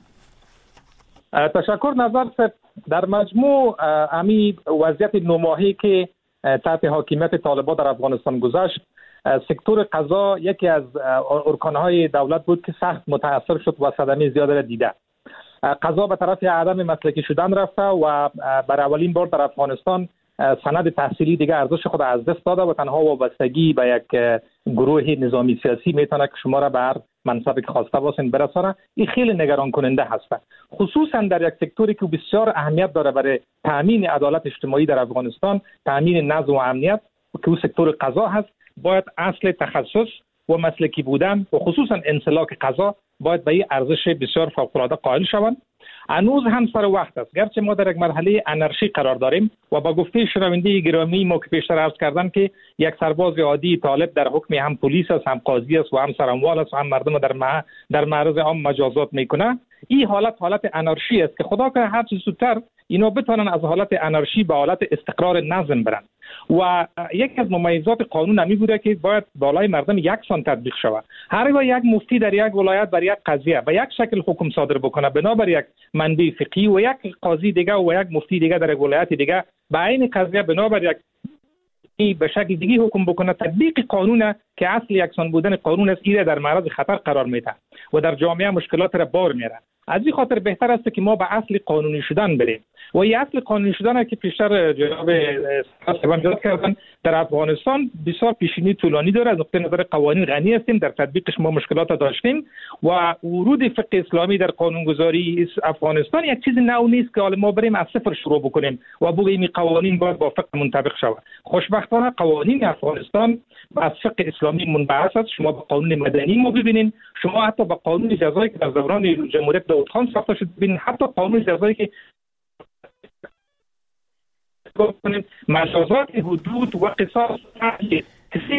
[SPEAKER 25] تشکر نظر صاحب. در مجموع امی وضعیت نوماهی که تحت حاکمیت طالبان در افغانستان گذشت، سکتور قضا یکی از ارکانهای دولت بود که سخت متاثر شد و صدمه زیاد را دیده. قضا به طرف عدم مسلکی شدن رفته و برای اولین بار در افغانستان سند تحصیلی دیگه ارزش خود از دست داده و تنها وابستگی به یک گروه نظامی سیاسی میتونه که شما را به هر منصبی که خواسته باشین برسانه. این خیلی نگران کننده هست، خصوصا در یک سکتوری که بسیار اهمیت داره برای تامین عدالت اجتماعی در افغانستان، تامین نظم و امنیت، که اون سکتور قضا هست. باید اصل تخصص و مسلکی بودن و خصوصا انسلاک قضا باید به این ارزش بسیار فوق‌العاده قائل شوند. هنوز هم سر وقت است، گرچه ما در یک مرحله انارشی قرار داریم و با گفته شنونده گرامی ما که پیشتر عرض کردم که یک سرباز عادی طالب در حکم هم پلیس است، هم قاضی است و هم سراموال است و هم مردم در مع... در معرض عام مجازات میکنه. این حالت حالت انارشی است که خدا کنه هر چه زودتر اینا بتونن از حالت انارشی به حالت استقرار نظم برن. و یکی از ممیزات قانون همی بوده که باید بالای مردم یکسان تطبیق شود. هر یک مفتی در یک ولایت بر یک قضیه به یک شکل حکم صادر بکنه بنابر یک منبع فقهی و یک قاضی دیگه و یک مفتی دیگه در یک ولایت دیگه به عین قضیه بنابر یک به شکل دیگه حکم بکنه. تطبیق قانون که اصل یکسان بودن قانون است، ایره در معرض خطر قرار میده و در جامعه مشکلات را بار میاره. از این خاطر بهتر است که ما به اصل قانونی شدن بریم و این اصل قانونی شدن که پیشتر جناب صاحب یاد کردن در افغانستان بسیار پیشینی طولانی داره. از نقطه نظر قوانین غنی هستیم، در تطبیقش ما مشکلات داشتیم و ورود فقه اسلامی در قانونگذاری افغانستان یک چیز نو نیست که حالا ما بریم از صفر شروع بکنیم و بگیم این قوانین باید با فقه منطبق شود. خوشبختانه قوانین افغانستان از فقه اسلامی منبعث است. شما به قانون مدنی ما ببینید، شما حتی به قانون جزایی که در دوران جمهوریت داود خان ساخته شد ببینید، حتی قانون جزایی که مجازات حدود و قصاص کسی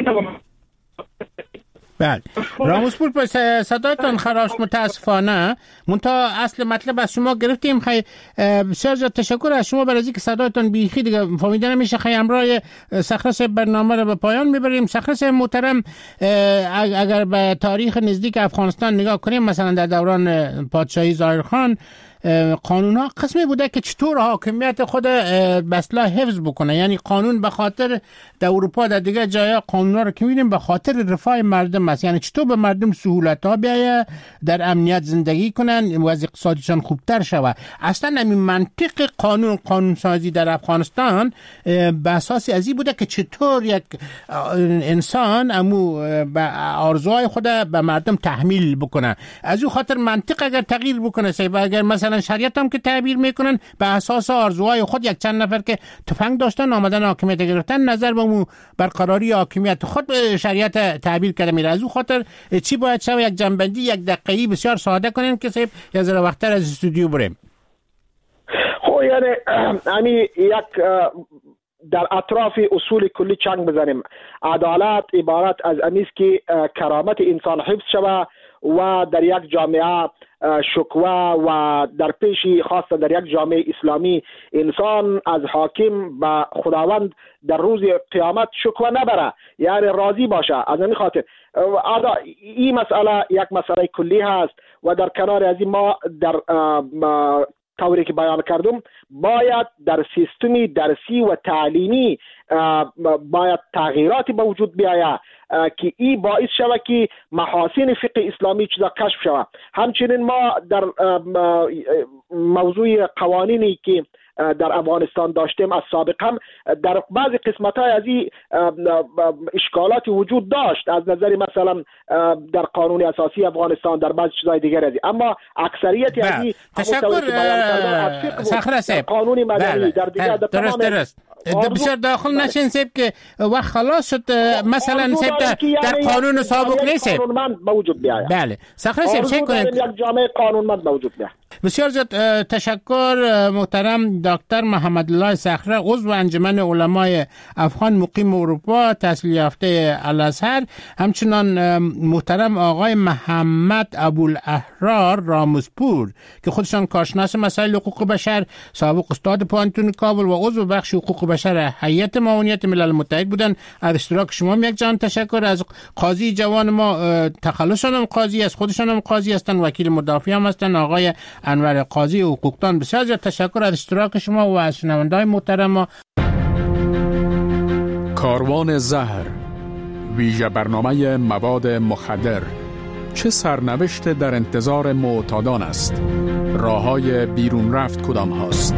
[SPEAKER 6] بله. راموزپور پر صدایتان خراش متاسفانه، منتها اصل مطلب از شما گرفتیم. خیلی بسیار زیاد تشکر از شما برای اینکه صدایتان بیخی دیگه فهمیده نمیشه. خیلی امرای سخرس برنامه رو به پایان میبریم. سخرس محترم، اگر به تاریخ نزدیک افغانستان نگاه کنیم، مثلا در دوران پادشاهی ظاهرخان قانون ها قسمی بوده که چطور حاکمیت خود به اصطلاح حفظ بکنه. یعنی قانون به خاطر در اروپا در دیگه جایا قانون ها رو که می‌بینیم به خاطر رفاه مردم است. یعنی چطور به مردم سهولت ها بیاید، در امنیت زندگی کنن، وضع اقتصادیشان خوبتر شود. اصلا همین منطق قانون قانون سازی در افغانستان به اساس ازی بوده که چطور یک انسان امو به آرزوهای خود به مردم تحمیل بکنه. از اون خاطر منطق اگر تغییر بکنه، اگر مثلا شریعت هم که تعبیر میکنن به اساس آرزوهای خود، یک چند نفر که تفنگ داشتن آمدن حاکمیت گرفتن، نظر به مو برقراری حاکمیت خود به شریعت تعبیر کرده میره. از اون خاطر چی باید شود؟ یک جنبندی یک دقیقی بسیار ساده کنین که صاحب یک ذره وقتر از استودیو بریم.
[SPEAKER 2] خب یعنی امی یک در اطراف اصول کلی چنگ بزنیم. عدالت عبارت از امیست که کرامت انسان حفظ شود و در یک جامعه شکوه و در پیشی خاص در یک جامعه اسلامی انسان از حاکم به خداوند در روز قیامت شکوه نبره، یعنی راضی باشه. از این خاطر این مسئله یک مسئله کلی هست و در کنار از این ما در طوری که بیان کردم باید در سیستمی درسی و تعلیمی باید تغییراتی به وجود بیاید که این باعث شود که محاسن فقه اسلامی چیزا کشف شود. همچنین ما در موضوع قوانینی که در افغانستان داشتیم از سابق هم در بعضی قسمت‌های از این اشکالاتی وجود داشت، از نظر مثلا در قانون اساسی افغانستان، در بعضی چیزهای دیگر از این. اما اکثریت از این
[SPEAKER 6] تشکر سخر
[SPEAKER 2] قانون مدنی در دیگر در
[SPEAKER 6] درست درست بسیار داخل نشین سیب که وقت خلاص شد. مثلا سیب در قانون سابق نیست
[SPEAKER 2] قانونمند موجود بیاید.
[SPEAKER 6] بله سخر سیب چه کنید
[SPEAKER 2] یک جامعه قانونمند موجود بیاید.
[SPEAKER 6] بسیار زیاد تشکر محترم دکتر محمد الله صخره، عضو انجمن علمای افغان مقیم اروپا، تحصیل یافته الازهر. همچنان محترم آقای محمد ابوالاحرار رامزپور که خودشان کارشناس مسائل حقوق بشر، سابق استاد پانتون کابل و عضو بخش حقوق بشر هیئت معاونیت ملل متحد بودن. از اشتراک شما یک جان تشکر. از قاضی جوان ما، تخلصشان هم قاضی است، خودشان هم قاضی هستند، وکیل مدافع هم هستند، آقای انور قاضی حقوقدان. بسیار زیاد تشکر از اشتراک شما و از شنونده‌های محترم ما.
[SPEAKER 10] کاروان زهر، ویژه برنامه مواد مخدر، چه سرنوشت در انتظار معتادان است؟ راه‌های بیرون رفت کدام هاست؟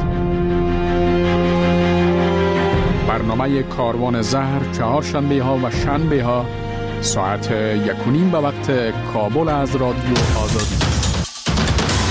[SPEAKER 10] برنامه کاروان زهر چهارشنبه ها و شنبه ها ساعت یک و نیم به وقت کابل از رادیو آزادی.